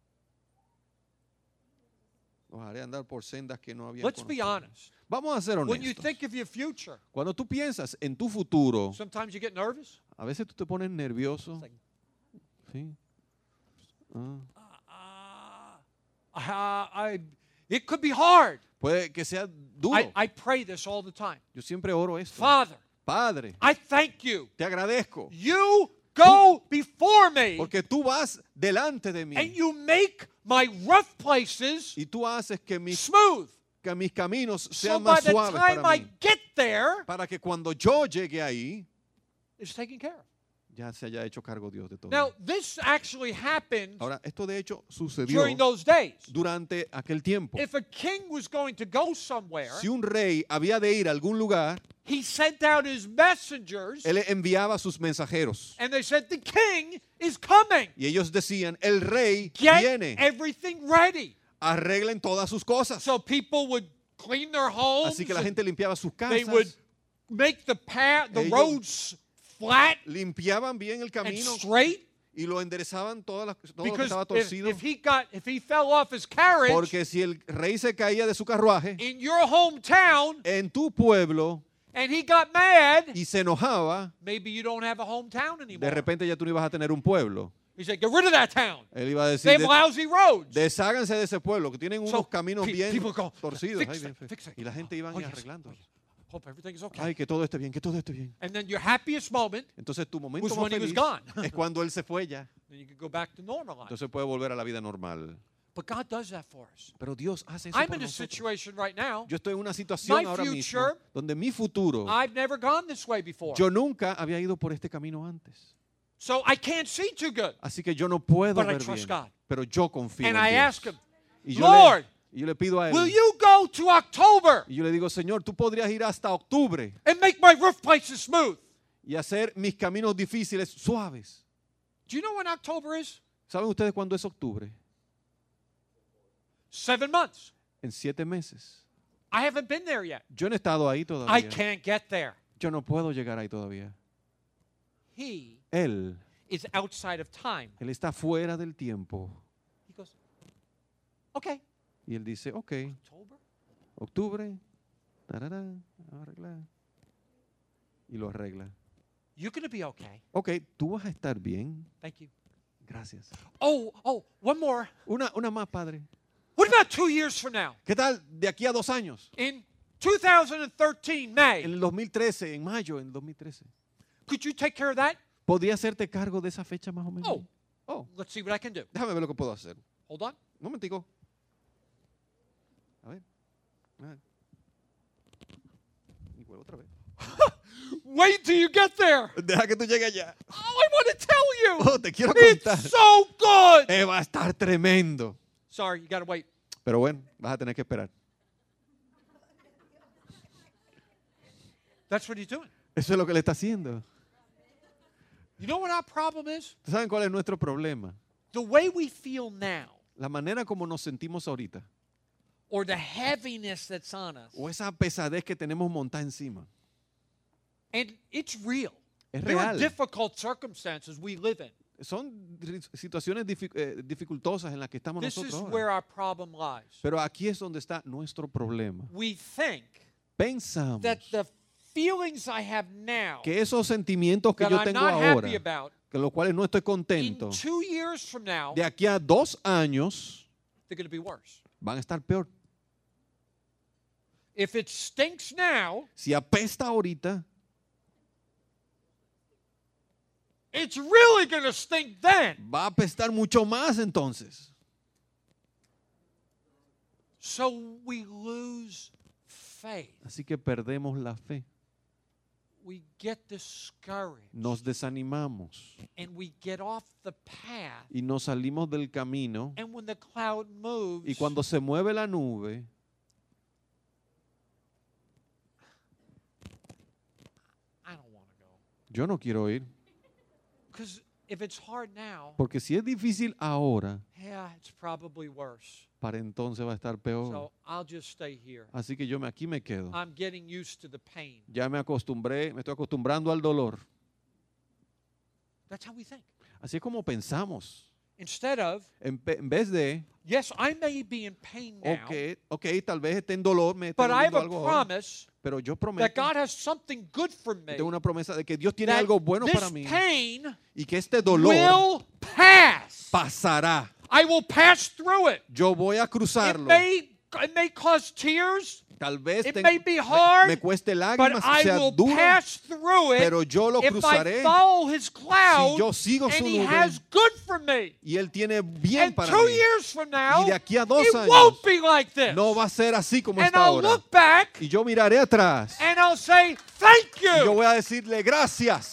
Los haré andar por sendas que no habían Let's be conocido. honest. Vamos a ser When you honestos. think of your future, Cuando tú piensas en tu futuro, sometimes you get nervous. a veces tú te pones nervioso. It's like, ¿Sí? Ah. uh, uh, I, it could be hard. Puede que sea duro. I, I pray this all the time. Yo siempre oro esto. Father, Padre, I thank you. te agradezco You go before me porque tú vas delante de mí and you make my rough places y tú haces que mis, smooth. que mis caminos So sean by más the suaves time para I mí. get there, Para que cuando yo llegue ahí, it's taken care of. ya se haya hecho cargo Dios de todo. Now, this actually happened Ahora, esto de hecho sucedió during those days. durante aquel tiempo. If a king was going to go somewhere, Si un rey había de ir a algún lugar, he sent out his messengers él enviaba a sus mensajeros. and they said, the king is coming. Y ellos decían, el rey Get viene, everything ready. arreglen todas sus cosas. So people would clean their homes. Así que la and gente limpiaba sus they would casas, make the path, the Ellos- roads flat limpiaban bien el and camino straight. y lo enderezaban todas las, todo lo que Because estaba if, torcido. if he got if he fell off his carriage Porque si el rey se caía de su carruaje in your hometown en tu pueblo and he got mad, y se enojaba, maybe you don't have a hometown de anymore. repente ya tú no ibas a tener un pueblo. He said, get rid of that town. Él iba a They decir, have "De- lousy roads. desháganse de ese pueblo, que tienen unos So, caminos pe- bien people go, torcidos. "Fix Ay, it, bien fe-". fix it. Y la gente iba Oh, yes, arreglando. oh, yes. Hope everything is okay. Ay, que todo esté bien, que todo esté bien. And then your happiest moment, Entonces tu momento was más when he was feliz gone. es cuando él se fue ya. then you can go back to normal life. Entonces puede volver a la vida normal. But God does that for us. Pero Dios hace eso I'm por in a nosotros. situation right now. Yo estoy en una situación My ahora mismo future, donde mi futuro, I've never gone this way before. yo nunca había ido por este camino antes. So I can't see too good. Así que yo no puedo But I ver trust bien. God. Pero yo confío And en I Dios. ask him, y, yo Lord, le, y yo le pido a él. will you go to October Y yo le digo, Señor, tú podrías ir hasta octubre and make my roof places smooth? y hacer mis caminos difíciles suaves. Do you know when October is? ¿Saben ustedes cuándo es octubre? Seven months. En siete meses. I haven't been there yet. Yo no he estado ahí I todavía. can't get there. Yo no puedo llegar ahí todavía. He Él, is outside of time. él está fuera del tiempo. He goes, okay, Y él dice, ok, October? octubre, tarará, vamos a arreglar. Y lo arregla. You're going to be okay. Ok, tú vas a estar bien. Thank you. Gracias. Oh, oh, one more. Una, una más, padre. What about two years from now? ¿Qué tal de aquí a dos años? In two thousand thirteen, May, En el dos mil trece, en mayo, en el dos mil trece. could you take care of that? ¿Podría hacerte cargo de esa fecha más o menos? Oh. Oh, Let's see what I can do. déjame ver lo que puedo hacer. Hold on. Un momentico. A ver. A ver. Y vuelvo otra vez. Wait till you get there. Deja que tú llegues allá. Oh, I want to tell you. Oh, te quiero contar. It's so good. Eh, va a estar tremendo. Sorry, you got to wait. Pero bueno, vas a tener que esperar. That's what he's doing. Eso es lo que le está haciendo. You know what our problem is? ¿Saben cuál es nuestro problema? The way we feel now, La manera como nos sentimos ahorita. or the heaviness that's on us. O esa pesadez que tenemos montada encima. And it's real. Es There are real. difficult circumstances we live in. Son ri- situaciones difi- eh, dificultosas en las que estamos This is nosotros ahora. where our problem lies. Pero aquí es donde está nuestro problema. We think Pensamos that the feelings I have now que esos sentimientos que that yo I'm tengo not ahora, happy about, con los cuales no estoy in contento, two years from now, de aquí a dos años they're going to be worse. van a estar peor. If it stinks now, Si apesta ahorita, it's really going to stink then. va a apestar mucho más entonces. So we lose faith. Así que perdemos la fe, We get discouraged. nos desanimamos And we get off the path. y nos salimos del camino. And when the cloud moves, Y cuando se mueve la nube, I don't want to go. yo no quiero ir. Because if it's hard now, Porque si es difícil ahora, yeah, it's probably worse. para entonces va a estar peor. So I'll just stay here. Así que yo me, aquí me quedo. I'm getting used to the pain. Ya me acostumbré, me estoy acostumbrando al dolor. That's how we think. Así es como pensamos. Instead of, En, pe- en vez de, yes, I may be in pain now, ok, ok, tal vez esté en dolor, me esté but I have doliendo a algo ahora, promise pero yo that prometo, God has something good for me. tengo una promesa de que Dios tiene That algo bueno para this mí pain y que este dolor will pass. pasará. I will pass through it. Yo voy a It cruzarlo. may, it may cause tears, Tal vez it ten- may be me, hard, me cueste but lágrimas, I sea will duro, pass through it pero yo lo if I cruzaré follow His cloud si yo sigo and su He nube has good for me. y Él tiene bien And para two mí. years from now, Y de aquí a dos it años, won't be like this. No va a ser así como and está I'll ahora. look back Y yo miraré atrás and I'll say, thank y yo you. voy a decirle gracias.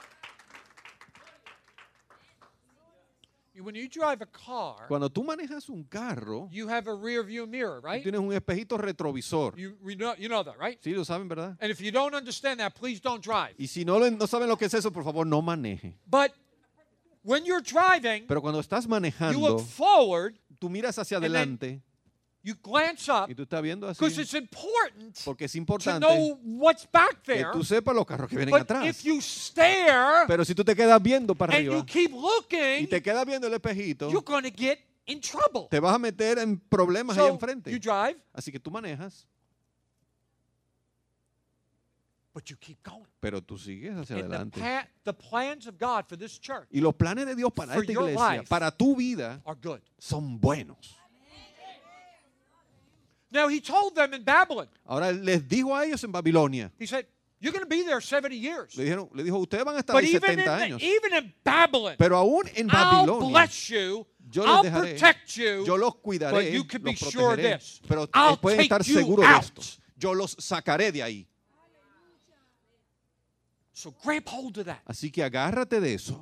When you drive a car, Cuando tú manejas un carro, you have a rear view mirror, tú right? tienes un espejito retrovisor. You, we know, you know that, right? Sí, lo saben, ¿verdad? And if you don't understand that, please don't drive. Y si no, lo- no saben lo que es eso, por favor, no maneje. But when you're driving, Pero cuando estás you manejando, look forward, tú miras hacia then- adelante you glance up y tú estás viendo así, because it's important porque es to importante know what's back que there. tú sepas los carros que vienen But atrás. if you stare Pero si tú te quedas viendo para and you arriba keep y looking, te quedas viendo el espejito, you're going to get in trouble. te vas a meter en problemas ahí So enfrente. you drive, Así que tú manejas, but you keep going. pero tú sigues hacia And the, adelante. pa- the plans of God for this church Y los planes de Dios para for esta your iglesia, life para tu vida, are good. son buenos. Now, he told them in Babylon, Ahora él les dijo a ellos en Babilonia, he said, you're going to be there seventy years. le dijeron, le dijo, ustedes van a estar But ahí even in, setenta the- años. even in Babylon, Pero aún en I'll Babilonia, bless you, yo les I'll dejaré, protect you, yo los but cuidaré, you can be los sure of protegeré, this. pero I'll pueden estar take you seguros de out. esto. Yo los sacaré de ahí. So grab hold of that. Así que agárrate de eso.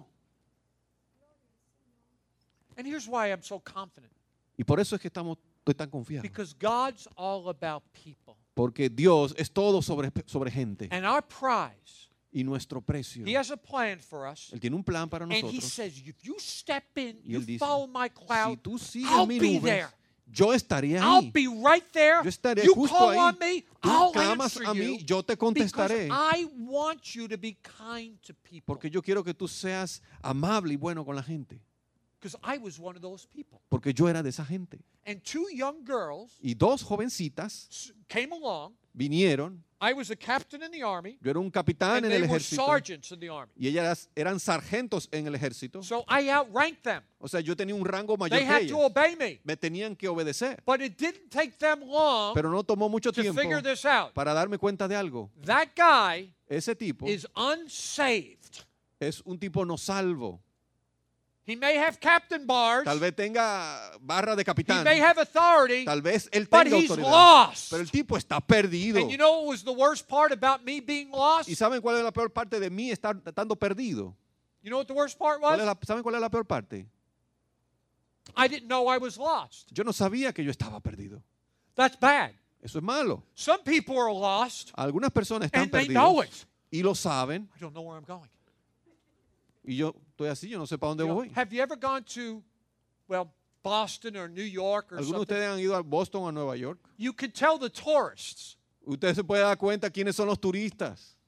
And here's why I'm so confident. Y por eso es que estamos, estoy tan confiado. Because God's all about people. Porque Dios es todo sobre, sobre gente. And our prize, Y nuestro precio. He has a plan for us. Él tiene un plan para And He nosotros. says, if you step in, Y you él dice, follow my si cloud, tú sigues I'll mi be nubes, there. yo estaré I'll ahí. be right there. Yo estaré You justo call ahí. on me, Tú I'll clamas answer a mí, you. yo te Because contestaré. I want you to be kind to people. Porque yo quiero que tú seas amable y bueno con la gente. Because I was one of those people. Porque yo era de esa gente. And two young girls Y dos jovencitas s- came along. vinieron. I was a captain in the army, Yo era un capitán and en they el were ejército. sergeants in the army. Y ellas eran sargentos en el ejército. So I outranked them. O sea, yo tenía un rango mayor They que had ellas. to obey me. Me tenían que obedecer. But it didn't take them long Pero no tomó mucho to tiempo figure this out. para darme cuenta de algo. That guy Ese tipo is unsaved. es un tipo no salvo. He may have captain bars. Tal vez tenga barra de He capitán. may have authority. Tal vez él But tenga he's autoridad. lost. Pero el tipo está perdido. And you know what was the worst part about me being lost? ¿Y saben cuál es la peor parte de mí estar estando perdido? You know what the worst part ¿Cuál was? es la- ¿Saben cuál es la peor parte? I didn't know I was lost. Yo no sabía que yo estaba perdido. That's bad. Eso es malo. Some people are lost Algunas personas están and they know perdidas it. y lo saben. I don't know where I'm going. Y yo estoy así, yo no sé para dónde You know, voy. have you ever gone to, well, Boston or New York or ¿Algunos de something? ustedes han ido a Boston o a Nueva York? You can tell the tourists. Usted se puede dar cuenta quiénes son los turistas.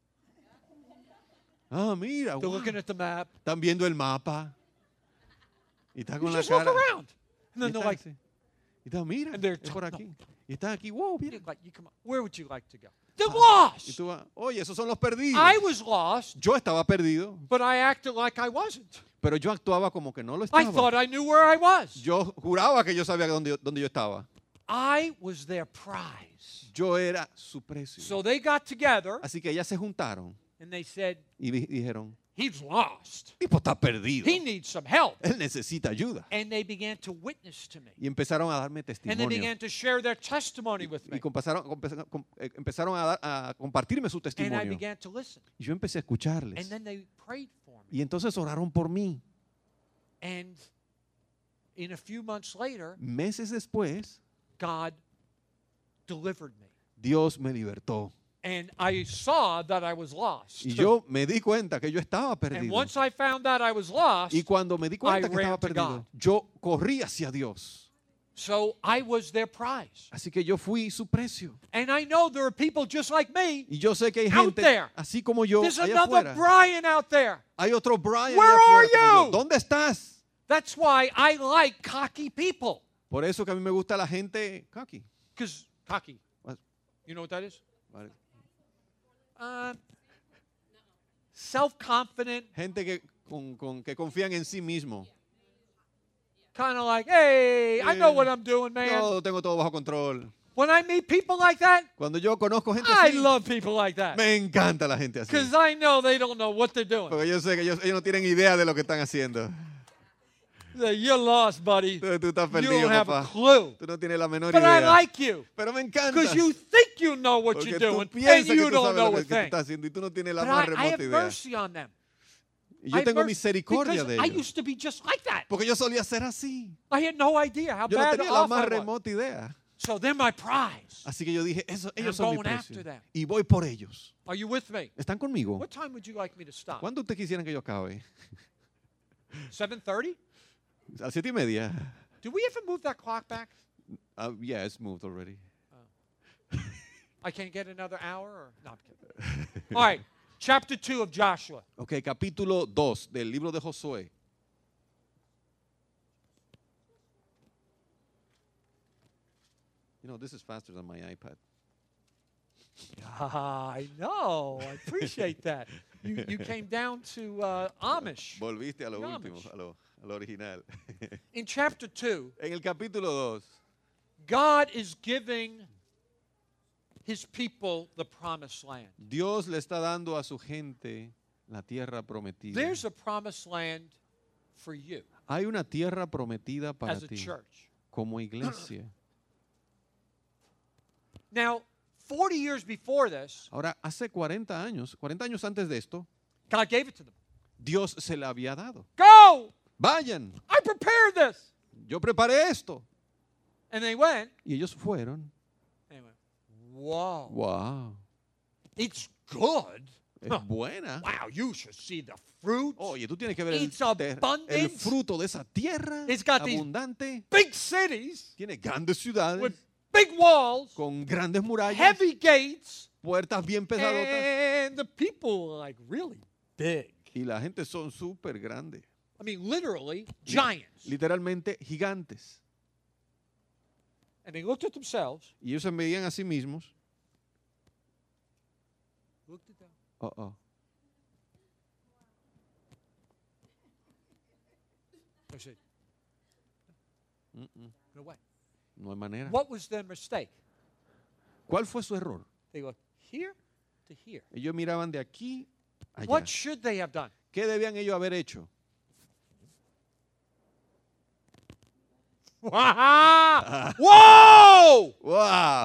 Ah, mira, They're wow. looking at the map. Están viendo el mapa. Y está You con la just look cara. around. Y And then they're están like, así. Y está, mira, And they're es por no. aquí. Y están aquí, wow, mira. like, you come on. Where would you like to go? They're Y lost. tú vas, oye, esos son los perdidos. I was lost, Yo estaba perdido, but I acted like I wasn't. pero yo actuaba como que no lo I estaba. thought I knew where I was. Yo juraba que yo sabía dónde, dónde yo estaba. I was their prize. Yo era su precio. So they got together Así que ellas se juntaron and they said, y di- dijeron, he's lost. tipo está perdido. He needs some help. Él necesita ayuda. And they began to witness to me. Y empezaron a darme And they testimonio. began to share their testimony with Y me. compensaron- compensaron- com- eh, empezaron a, dar- a compartirme su And I testimonio. began to listen. Y yo empecé a And escucharles. then they prayed for me. Y entonces oraron por mí. And in a few months later, Meses después, God delivered me. Dios me libertó. And I saw that I was lost. Y yo me di cuenta que yo estaba And perdido. once I found out I was lost, Y cuando me di cuenta I que ran estaba to perdido, God. yo corrí hacia Dios. so I was their prize. Así que yo fui su precio. And I know there are people just like me. Y yo sé que hay Out gente, there. así como yo, There's allá another afuera. Brian out there. Hay otro Brian Where allá afuera are como yo. you? ¿Dónde estás? That's why I like cocky people. Por eso que a mí me gusta la gente cocky. Because cocky, What? you know what that is? Vale. Uh, self-confident, Gente que, con, con- que confían en sí mismo. kind of like, hey, I know what I'm doing, man. Yo tengo todo bajo control. When I meet people like that, Cuando yo conozco gente I así, love people like that. me encanta la gente así. Because I know they don't know what they're doing. Porque yo sé que ellos, ellos no tienen idea de lo que están haciendo. Say, you're lost, buddy. Tú, tú estás You perdido, don't have a papá. clue. Tú no tienes la menor But I idea. like you. Pero me encanta. Because you think you know what Porque you're tú doing, and piensas que you tú don't sabes know lo a que, que tú thing. estás haciendo y tú no tienes la But más I, I remota have idea. mercy on them. Y I yo have tengo mercy misericordia because de I ellos. used to be just like that. Porque yo solía ser así. I had no idea how Yo no bad tenía la off más I was. remota idea. So they're my prize. Así que yo dije, eso, And ellos I'm son mi going precio. after them. Y voy por ellos. Are you with me? ¿Están conmigo? What time would you like me to stop? ¿Cuándo ustedes quisieran que yo acabe? seven thirty? A las siete y media. Did we ever move that clock back? Uh, yeah, it's moved already. I can't get another hour? Or? No, I'm kidding. All right, chapter two of Joshua. Ok, capítulo dos del libro de Josué. You know, this is faster than my iPad. Ah, I know. I appreciate that. You, you came down to uh, Amish. Volviste a lo Amish. último, a lo, a lo original. In chapter two, En el capítulo dos, God is giving his people the promised land. Dios le está dando a su gente la tierra prometida. There's a promised land for you Hay una tierra prometida para as a ti church. como iglesia. Now, forty years before this, Ahora, hace cuarenta años, cuarenta años antes de esto, God gave it to them. Dios se la había dado. Go! Vayan, I prepared this. yo preparé esto. And they went. Y ellos fueron. And they went, whoa. Wow, It's good. es Huh. buena. Wow, you should see the fruit. Oye, tú tienes que ver el, It's ter- abundant. el fruto de esa tierra It's got these abundante. Big cities Tiene grandes ciudades with big walls, con grandes murallas, heavy gates, puertas bien pesadotas. and the people like really big. Y la gente son súper grandes. I mean, literally giants. Literalmente gigantes. And they looked at themselves. Y ellos se medían a sí mismos. Looked at them. Oh, oh. They said, Mm-mm. no way. No hay manera. What was their mistake? ¿Cuál fue su error? They looked here to here. Ellos miraban de aquí a allá. What should they have done? ¿Qué debían ellos haber hecho? Whoa! ¡Wow!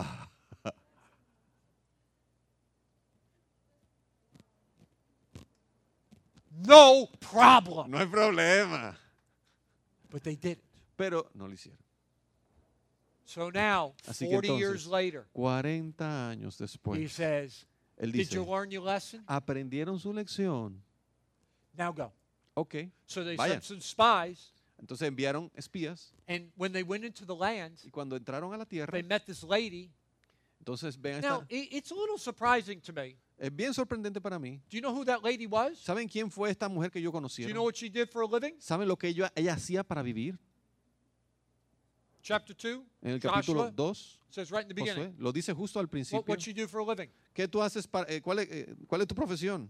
No problem. No hay problema. But they did it. Pero no lo hicieron. So now, Así que forty entonces, years later, cuarenta años he después, says, él did dice, you learn your lesson? aprendieron su lección. Now go. Ok. So they Vayan. sent some spies, Entonces enviaron espías and when they went into the land, y cuando entraron a la tierra, they met this lady. entonces ven a Now, esta. i- it's a little surprising to me. Es bien sorprendente para mí. Do you know who that lady was? ¿Saben quién fue esta mujer que yo Do conocí? you know what she did for a living? ¿Saben lo que ella, ella hacía para vivir? Chapter two, En el capítulo Joshua, dos, says right in the beginning. Josué, lo dice justo al What principio. what she do for a living? ¿Qué tú haces para, eh, cuál, es, eh, ¿Cuál es tu profesión?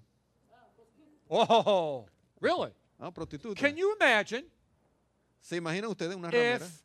Oh, really? Ah, prostituta. Can you imagine ¿Se imaginan ustedes una ramera? if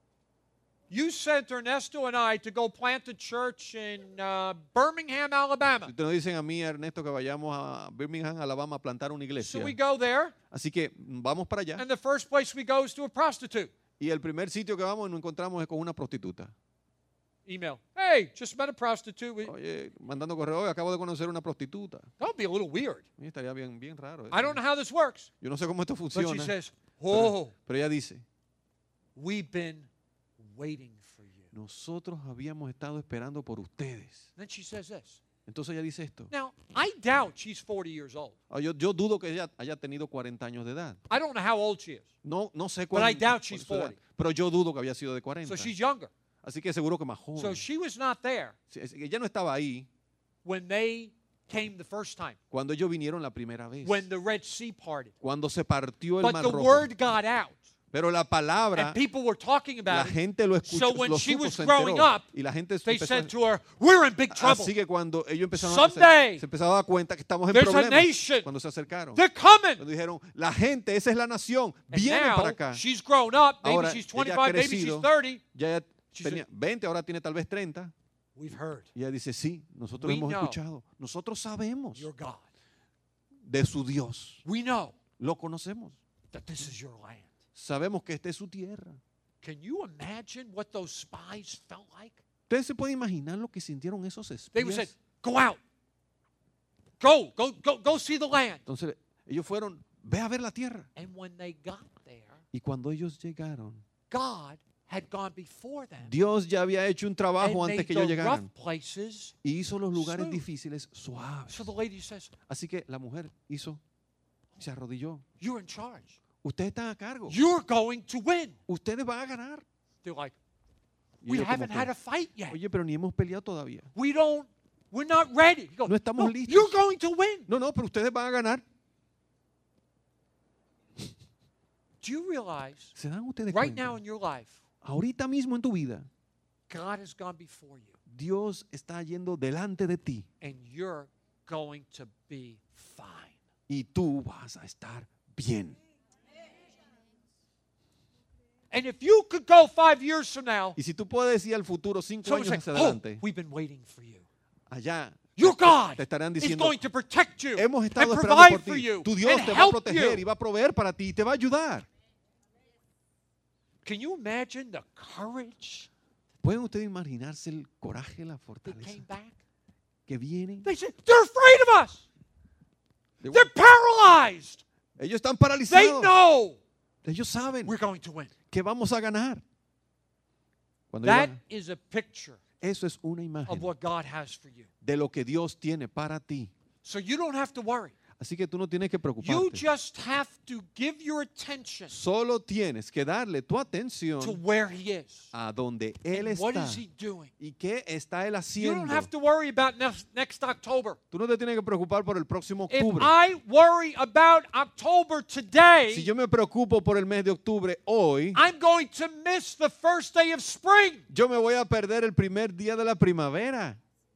you sent Ernesto and I to go plant a church in uh, Birmingham, Si Alabama? ustedes nos dicen a mí, Ernesto, que vayamos a Birmingham, Alabama, a plantar una iglesia. So we go there, Así que vamos para allá. and the first place we go is to a prostitute. Y el primer sitio que vamos nos encontramos es con una prostituta. Email. Hey, just met a prostitute. We- Oye, mandando correo, "Oye, acabo de conocer una prostituta. That would be a little weird. Y estaría bien, bien raro. eso. I don't know how this works. Yo no sé cómo esto But funciona. she says, pero, oh, pero ella dice, we've been waiting for you. nosotros habíamos estado esperando por ustedes. Then she says this. Entonces ella dice esto. Now, I doubt she's forty years old. Ah, Yo, yo dudo que ella haya tenido cuarenta años de edad. I don't know how old she is. No, no sé But cuál I doubt cuál she's es su edad, forty. pero yo dudo que había sido de cuarenta. So she's younger. Así que seguro que más joven. So she was not there Sí, es- ella no estaba ahí when they came the first time, cuando ellos vinieron la primera vez. when the Red Sea parted. Cuando se partió el But mar the rojo. word got out, Pero la palabra, and people were talking la about it. gente lo escuchó, So when lo she supo, was se growing enteró, up, y la gente They empezó said a- to her, we're in big trouble. Así que cuando ellos empezaron Someday, a, se, se empezaron a dar cuenta que estamos en there's a problemas, nation. cuando se acercaron, They're coming. cuando dijeron, la gente, esa es la nación, And vienen now, para acá. she's grown up. Maybe Ahora, she's ella ha twenty-five, maybe she's crecido. thirty. Ya ella She tenía veinte, ahora tiene tal vez treinta. We've heard Y ella dice, sí, nosotros We hemos know escuchado, nosotros sabemos your God. de su Dios, We know lo conocemos, that this is your land. sabemos que esta es su tierra. Can you imagine what those spies felt like? Ustedes se pueden imaginar lo que sintieron esos They would say, espías. go out. Go, go, go, go see the land. Entonces ellos fueron, ve a ver la tierra. And when they got there, Y cuando ellos llegaron, God had gone before them Dios ya había hecho un and trabajo made antes que ellos the rough llegaran places. y hizo los lugares smooth. difíciles suaves. So the lady says, Así que la mujer hizo, se arrodilló. you're in charge. Ustedes están a cargo. You're going to win. Ustedes van a ganar. They're like, Y We ellos como haven't que, had a fight yet. oye, pero ni hemos peleado todavía. We don't, we're not ready. He goes, No estamos "No, listos." you're going to win. No, no, pero ustedes van a ganar. Do you realize ¿Se dan ustedes right cuenta? now in your life, Ahorita mismo en tu vida, God has gone before you Dios está yendo delante de ti and you're going to be fine. y tú vas a estar bien. And if you could go five years from now, Y si tú puedes ir al futuro cinco someone años say, hacia oh, adelante, we've been waiting for you. allá Your God te estarán is diciendo, going to protect you hemos and estado esperando provide por for ti. you Tu Dios and te va a help proteger y you. va a proveer para ti y te va a ayudar. Can you imagine the courage ¿Pueden ustedes imaginarse el coraje, la that fortaleza came back? que vienen? They said, they're afraid of us. De- They're paralyzed. Ellos están They paralizados. know Ellos saben we're going to win. que vamos a ganar. Cuando That iban- is a picture eso es una of imagen what God has for you. de lo que Dios tiene para ti. So you don't have to worry. Así que tú no tienes que You preocuparte. just have to give your attention Solo tienes que darle tu to atención where He is. a donde Él And what está. is He doing? ¿Y qué está Él You haciendo? don't have to worry about next, next October. Tú no te tienes que preocupar por el próximo If octubre. I worry about October Si today, yo me preocupo por el mes de octubre hoy, I'm going to miss the first day of spring. yo me voy a perder el primer día de la primavera.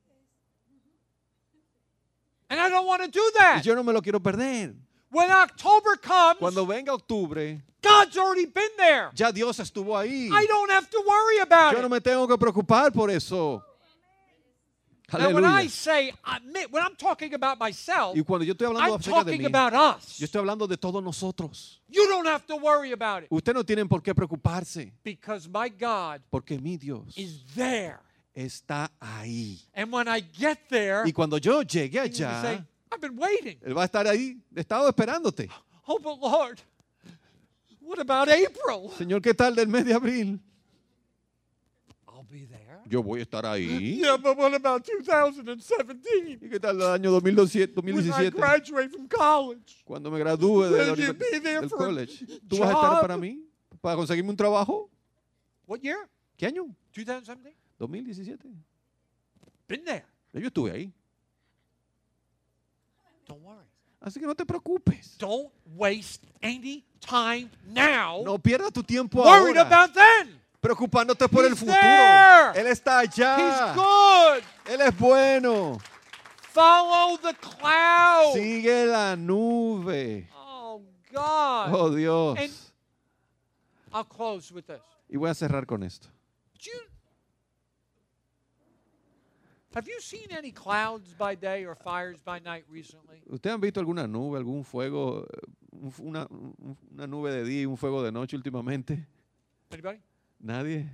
And I don't want to do Y that. yo no me lo quiero perder. When October comes, Cuando venga octubre, God's already been there. ya Dios estuvo ahí. I don't have to worry about Yo no it. me tengo que preocupar por eso. Now, when I Aleluya. say, I admit, when I'm talking about myself, Y cuando yo estoy hablando I'm acerca de talking mí, about us. yo estoy hablando de todos nosotros. You don't have to worry about it Ustedes no tienen por qué preocuparse, because my God porque mi Dios is there. está ahí. And when I get there, Y cuando yo llegue He's going to say, allá, I've been waiting. Él va a estar ahí, he estado esperándote. Oh, but Lord, what about April? Señor, ¿qué tal del mes de abril? I'll be there. Yo voy a estar ahí. Yeah, but what about two thousand seventeen? ¿Y qué tal el año dos mil When I diecisiete? graduate from college. Cuando me gradúe de la Will you univers- be there del for a college. ¿Tú vas a estar job? para mí? ¿Para conseguirme un trabajo? What year? ¿Qué año? two thousand seventeen? dos mil diecisiete. Been there. Yo estuve ahí. Don't worry. Así que no te preocupes. Don't waste any time now No pierdas tu tiempo worried ahora about then. preocupándote por el He's futuro. there. Él está He's allá. good. Él es bueno. Follow the cloud. Sigue la nube. Oh, God. Oh, Dios. And I'll close with this. Y voy a cerrar con esto. Do you- have you seen any clouds by day or fires by night recently? ¿Ustedes han visto alguna nube, algún fuego, eh, un- una, un- una nube de día y un fuego de noche últimamente? Anybody? Nadie.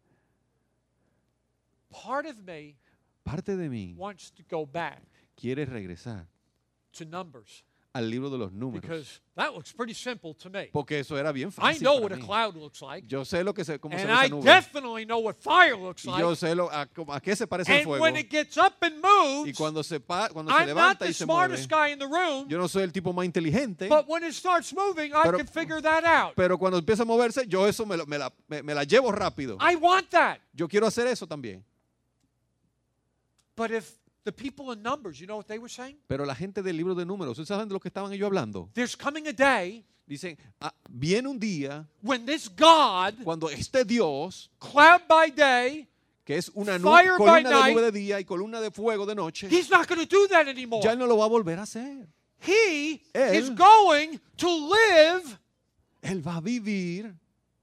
Part of me Parte de mí wants to go back quiere regresar to Numbers al libro de los números. because that looks pretty simple to me. Porque eso era bien I fácil know para what a mí. cloud looks like, Yo sé lo que se, cómo se and ve esa I nube. definitely know what fire looks Y yo like. sé lo, a, a qué se parece el And fuego. when it gets up and Y moves, cuando se, pa- cuando se I'm not levanta the y se mueve, smartest guy in the room, yo no soy el tipo más inteligente, but when it starts moving, I Pero- can figure that out. pero cuando empieza a moverse, yo eso me, lo- me la, me- me la llevo rápido. I want that. Yo quiero hacer eso también. But if the people in Numbers, you know what they were saying? Pero la gente del libro de números, ¿ustedes saben de lo que estaban ellos hablando? There's coming a day Dicen, ah, viene un día when this God, cuando este Dios, cloud by day, que es una nu- Fire by columna de night. nube de día y columna de fuego de noche, He's not going to do that anymore. ya él no lo va a volver a hacer. He Él- is going to live Él va a vivir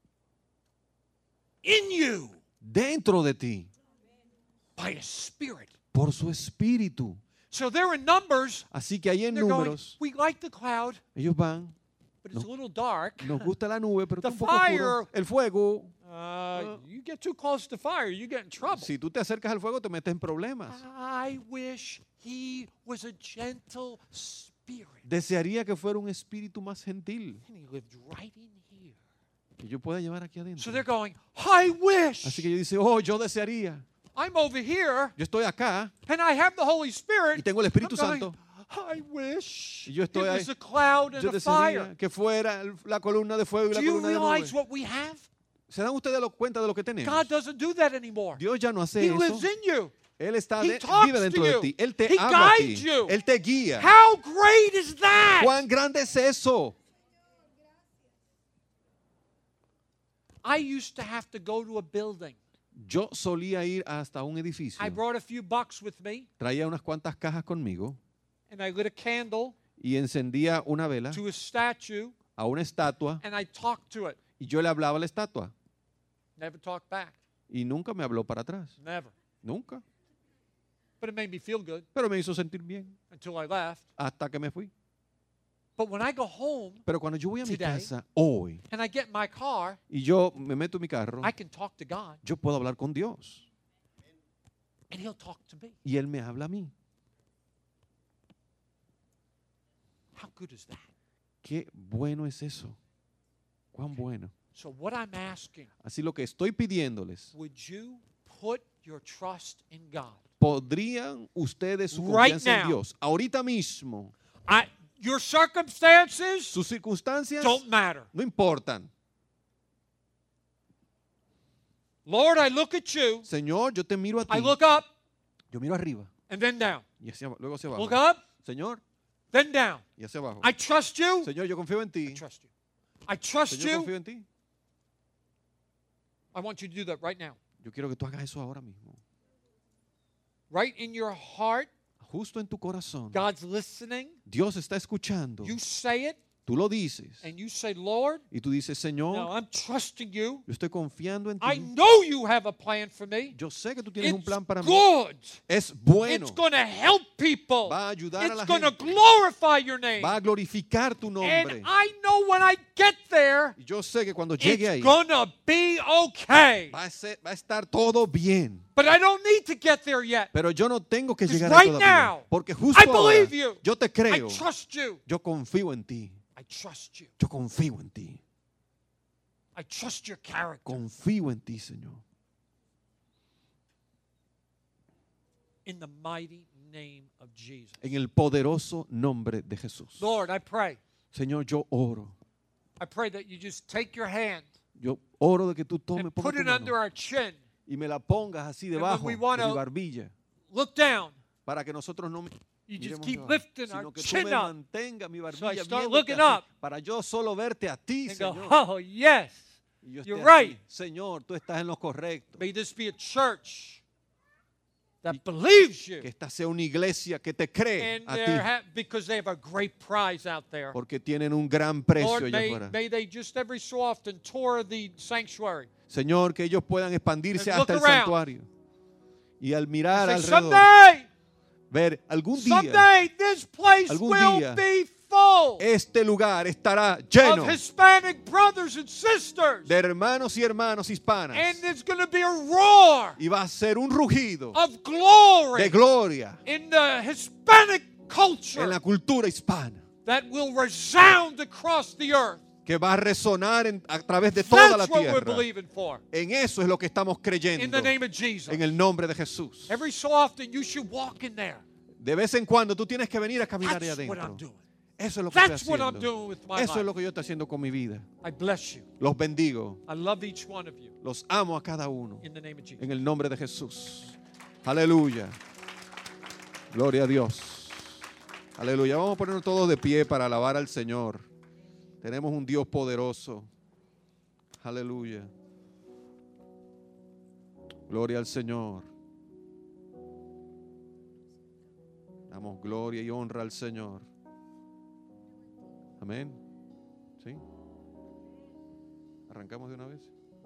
in you dentro de ti by His Spirit. por su espíritu. So they're in Numbers. Así que ahí en They're going, números, we like the cloud, ellos van, but it's No. a little dark. nos gusta la nube, pero está The un poco oscuro. fire- El fuego, Uh, you get too close to fire, you get in trouble. si tú te acercas al fuego, te metes en problemas. I wish He was a gentle spirit. Desearía que fuera un espíritu más gentil, And He lived right in here. que yo pueda llevar aquí So adentro. they're going, I wish. Así que yo dice, oh, yo desearía. I'm over here Yo estoy acá and I have the Holy Spirit. y tengo el Espíritu I'm going, Santo. I wish Y yo it estoy ahí. was a cloud and Yo a fire. desearía que fuera el- la columna de fuego y la Do you columna de realize nube. what we have? ¿Se dan ustedes lo- cuenta de lo que tenemos? God doesn't do that anymore. Dios ya no hace He eso. lives in you. Él está He de- talks vive dentro to de you. ti. Él te He habla a ti. guides you. Él te guía. How great is that? ¿Cuán grande es eso? I used to have to go to a building. Yo solía ir hasta un edificio. I brought a few bucks with me, Traía unas cuantas cajas conmigo and I lit a candle y encendía una vela to a statue, a una estatua and I talked to it. y yo le hablaba a la estatua Never talked back. y nunca me habló para atrás. Never. Nunca. But it made me feel good Pero me hizo sentir bien until I left. hasta que me fui. But when I go home Pero cuando yo voy a mi Today. casa hoy and I get in my car, y yo me meto en mi carro, I can talk to God, yo puedo hablar con Dios and He'll talk to me. y Él me habla a mí. How good is that? Qué bueno es eso. Cuán bueno. So what I'm asking, Así lo que estoy pidiéndoles, would you put your trust in God? ¿podrían ustedes su Right confianza en now. Dios ahorita mismo? I, your circumstances Sus circunstancias don't matter. no importan. Lord, I look at you, Señor, yo te miro a ti. I look up, Yo miro arriba and then down. y hacia, luego hacia Look abajo. up, Señor, then down. y hacia abajo. I trust you. Señor, yo confío en I ti. trust you. I trust Señor, you. confío en ti. I want you to do that right now. Yo quiero que tú hagas eso ahora mismo. Right in your heart, Justo en tu corazón. God's listening. Dios está escuchando. You say it, Tú lo dices. and you say, Lord, Y tú dices, Señor, now I'm trusting you. yo estoy confiando en I ti. know you have a plan for me. Yo sé que tú tienes un It's plan para mí. good. Es bueno. It's going to help people. Va a ayudar a It's la going to gente. glorify your name. Va a glorificar tu And nombre. I know when I get there, Y yo sé que cuando llegue ahí it's going to be okay. va a, ser- va a estar todo bien. But I don't need to get there yet. Pero yo no tengo que Because llegar right ahí todavía. now, Porque justo I ahora believe you. yo te I creo. trust you. Yo confío en ti. I trust you. Yo confío en ti. I trust your character. Confío en ti, Señor. In the mighty name of Jesus. En el poderoso nombre de Jesús. Lord, I pray. Señor, yo oro. I pray that you just take your hand Yo oro de que tú tomes and pongas put tu it mano under our chin. y me la pongas así when debajo we de wanna- mi barbilla Look down. para que nosotros no You just miremos keep hacia abajo, lifting our sino que tú chin me up mantengas mi So I barbilla start viéndote looking así, up. para yo solo verte a ti, and go, Señor. oh, yes. Y yo esté you're así, right. Señor, tú estás en lo correcto. May this be a church that believes you. Que esta sea una iglesia que te cree And a they're ti, ha- because they have a great prize out there. porque tienen un gran precio Lord, allá may, afuera. may they just every so often tour the sanctuary. Señor, que ellos puedan expandirse And hasta el look around. santuario. Y al mirar Say, alrededor, someday, ver algún día someday this place Algún will día, be full este lugar estará lleno of Hispanic brothers and sisters. de hermanos y hermanas hispanas. And there's going to be a roar Y va a ser un rugido of glory de gloria in the Hispanic culture en la cultura hispana that will resound across the earth. que va a resonar en- a través de toda la That's what we're tierra. believing for. En eso es lo que estamos In creyendo the name of Jesus. en el nombre de Jesús. Every so often you should walk in there. De vez en cuando tú tienes que venir a caminar ahí That's what I'm adentro. doing. Eso es lo que estoy That's what I'm haciendo. doing with my Eso es life. lo que yo estoy haciendo con mi vida. I bless you. Los bendigo. I love each one of you. Los amo a cada uno. In the name of Jesus. En el nombre de Jesús. Aleluya. Gloria a Dios. Aleluya. Vamos a ponernos todos de pie para alabar al Señor. Tenemos un Dios poderoso. Aleluya. Gloria al Señor. Damos gloria y honra al Señor. Amén. ¿Sí? ¿Arrancamos de una vez?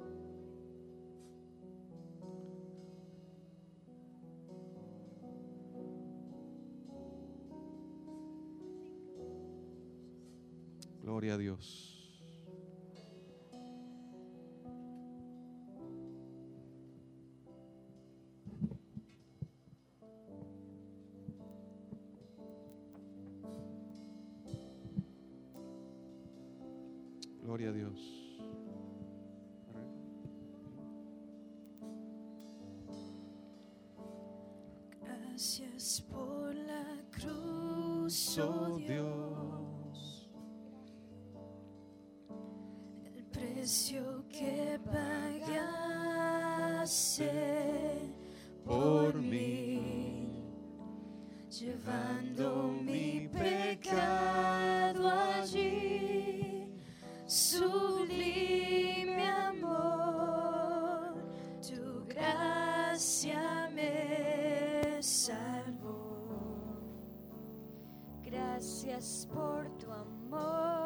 Gloria a Dios. Gloria a Dios. Gracias por la cruz, oh Dios, el precio que pagaste entregaste por mí, llevando mi pecado allí. Sublime amor, tu gracia me salvó. Gracias por tu amor.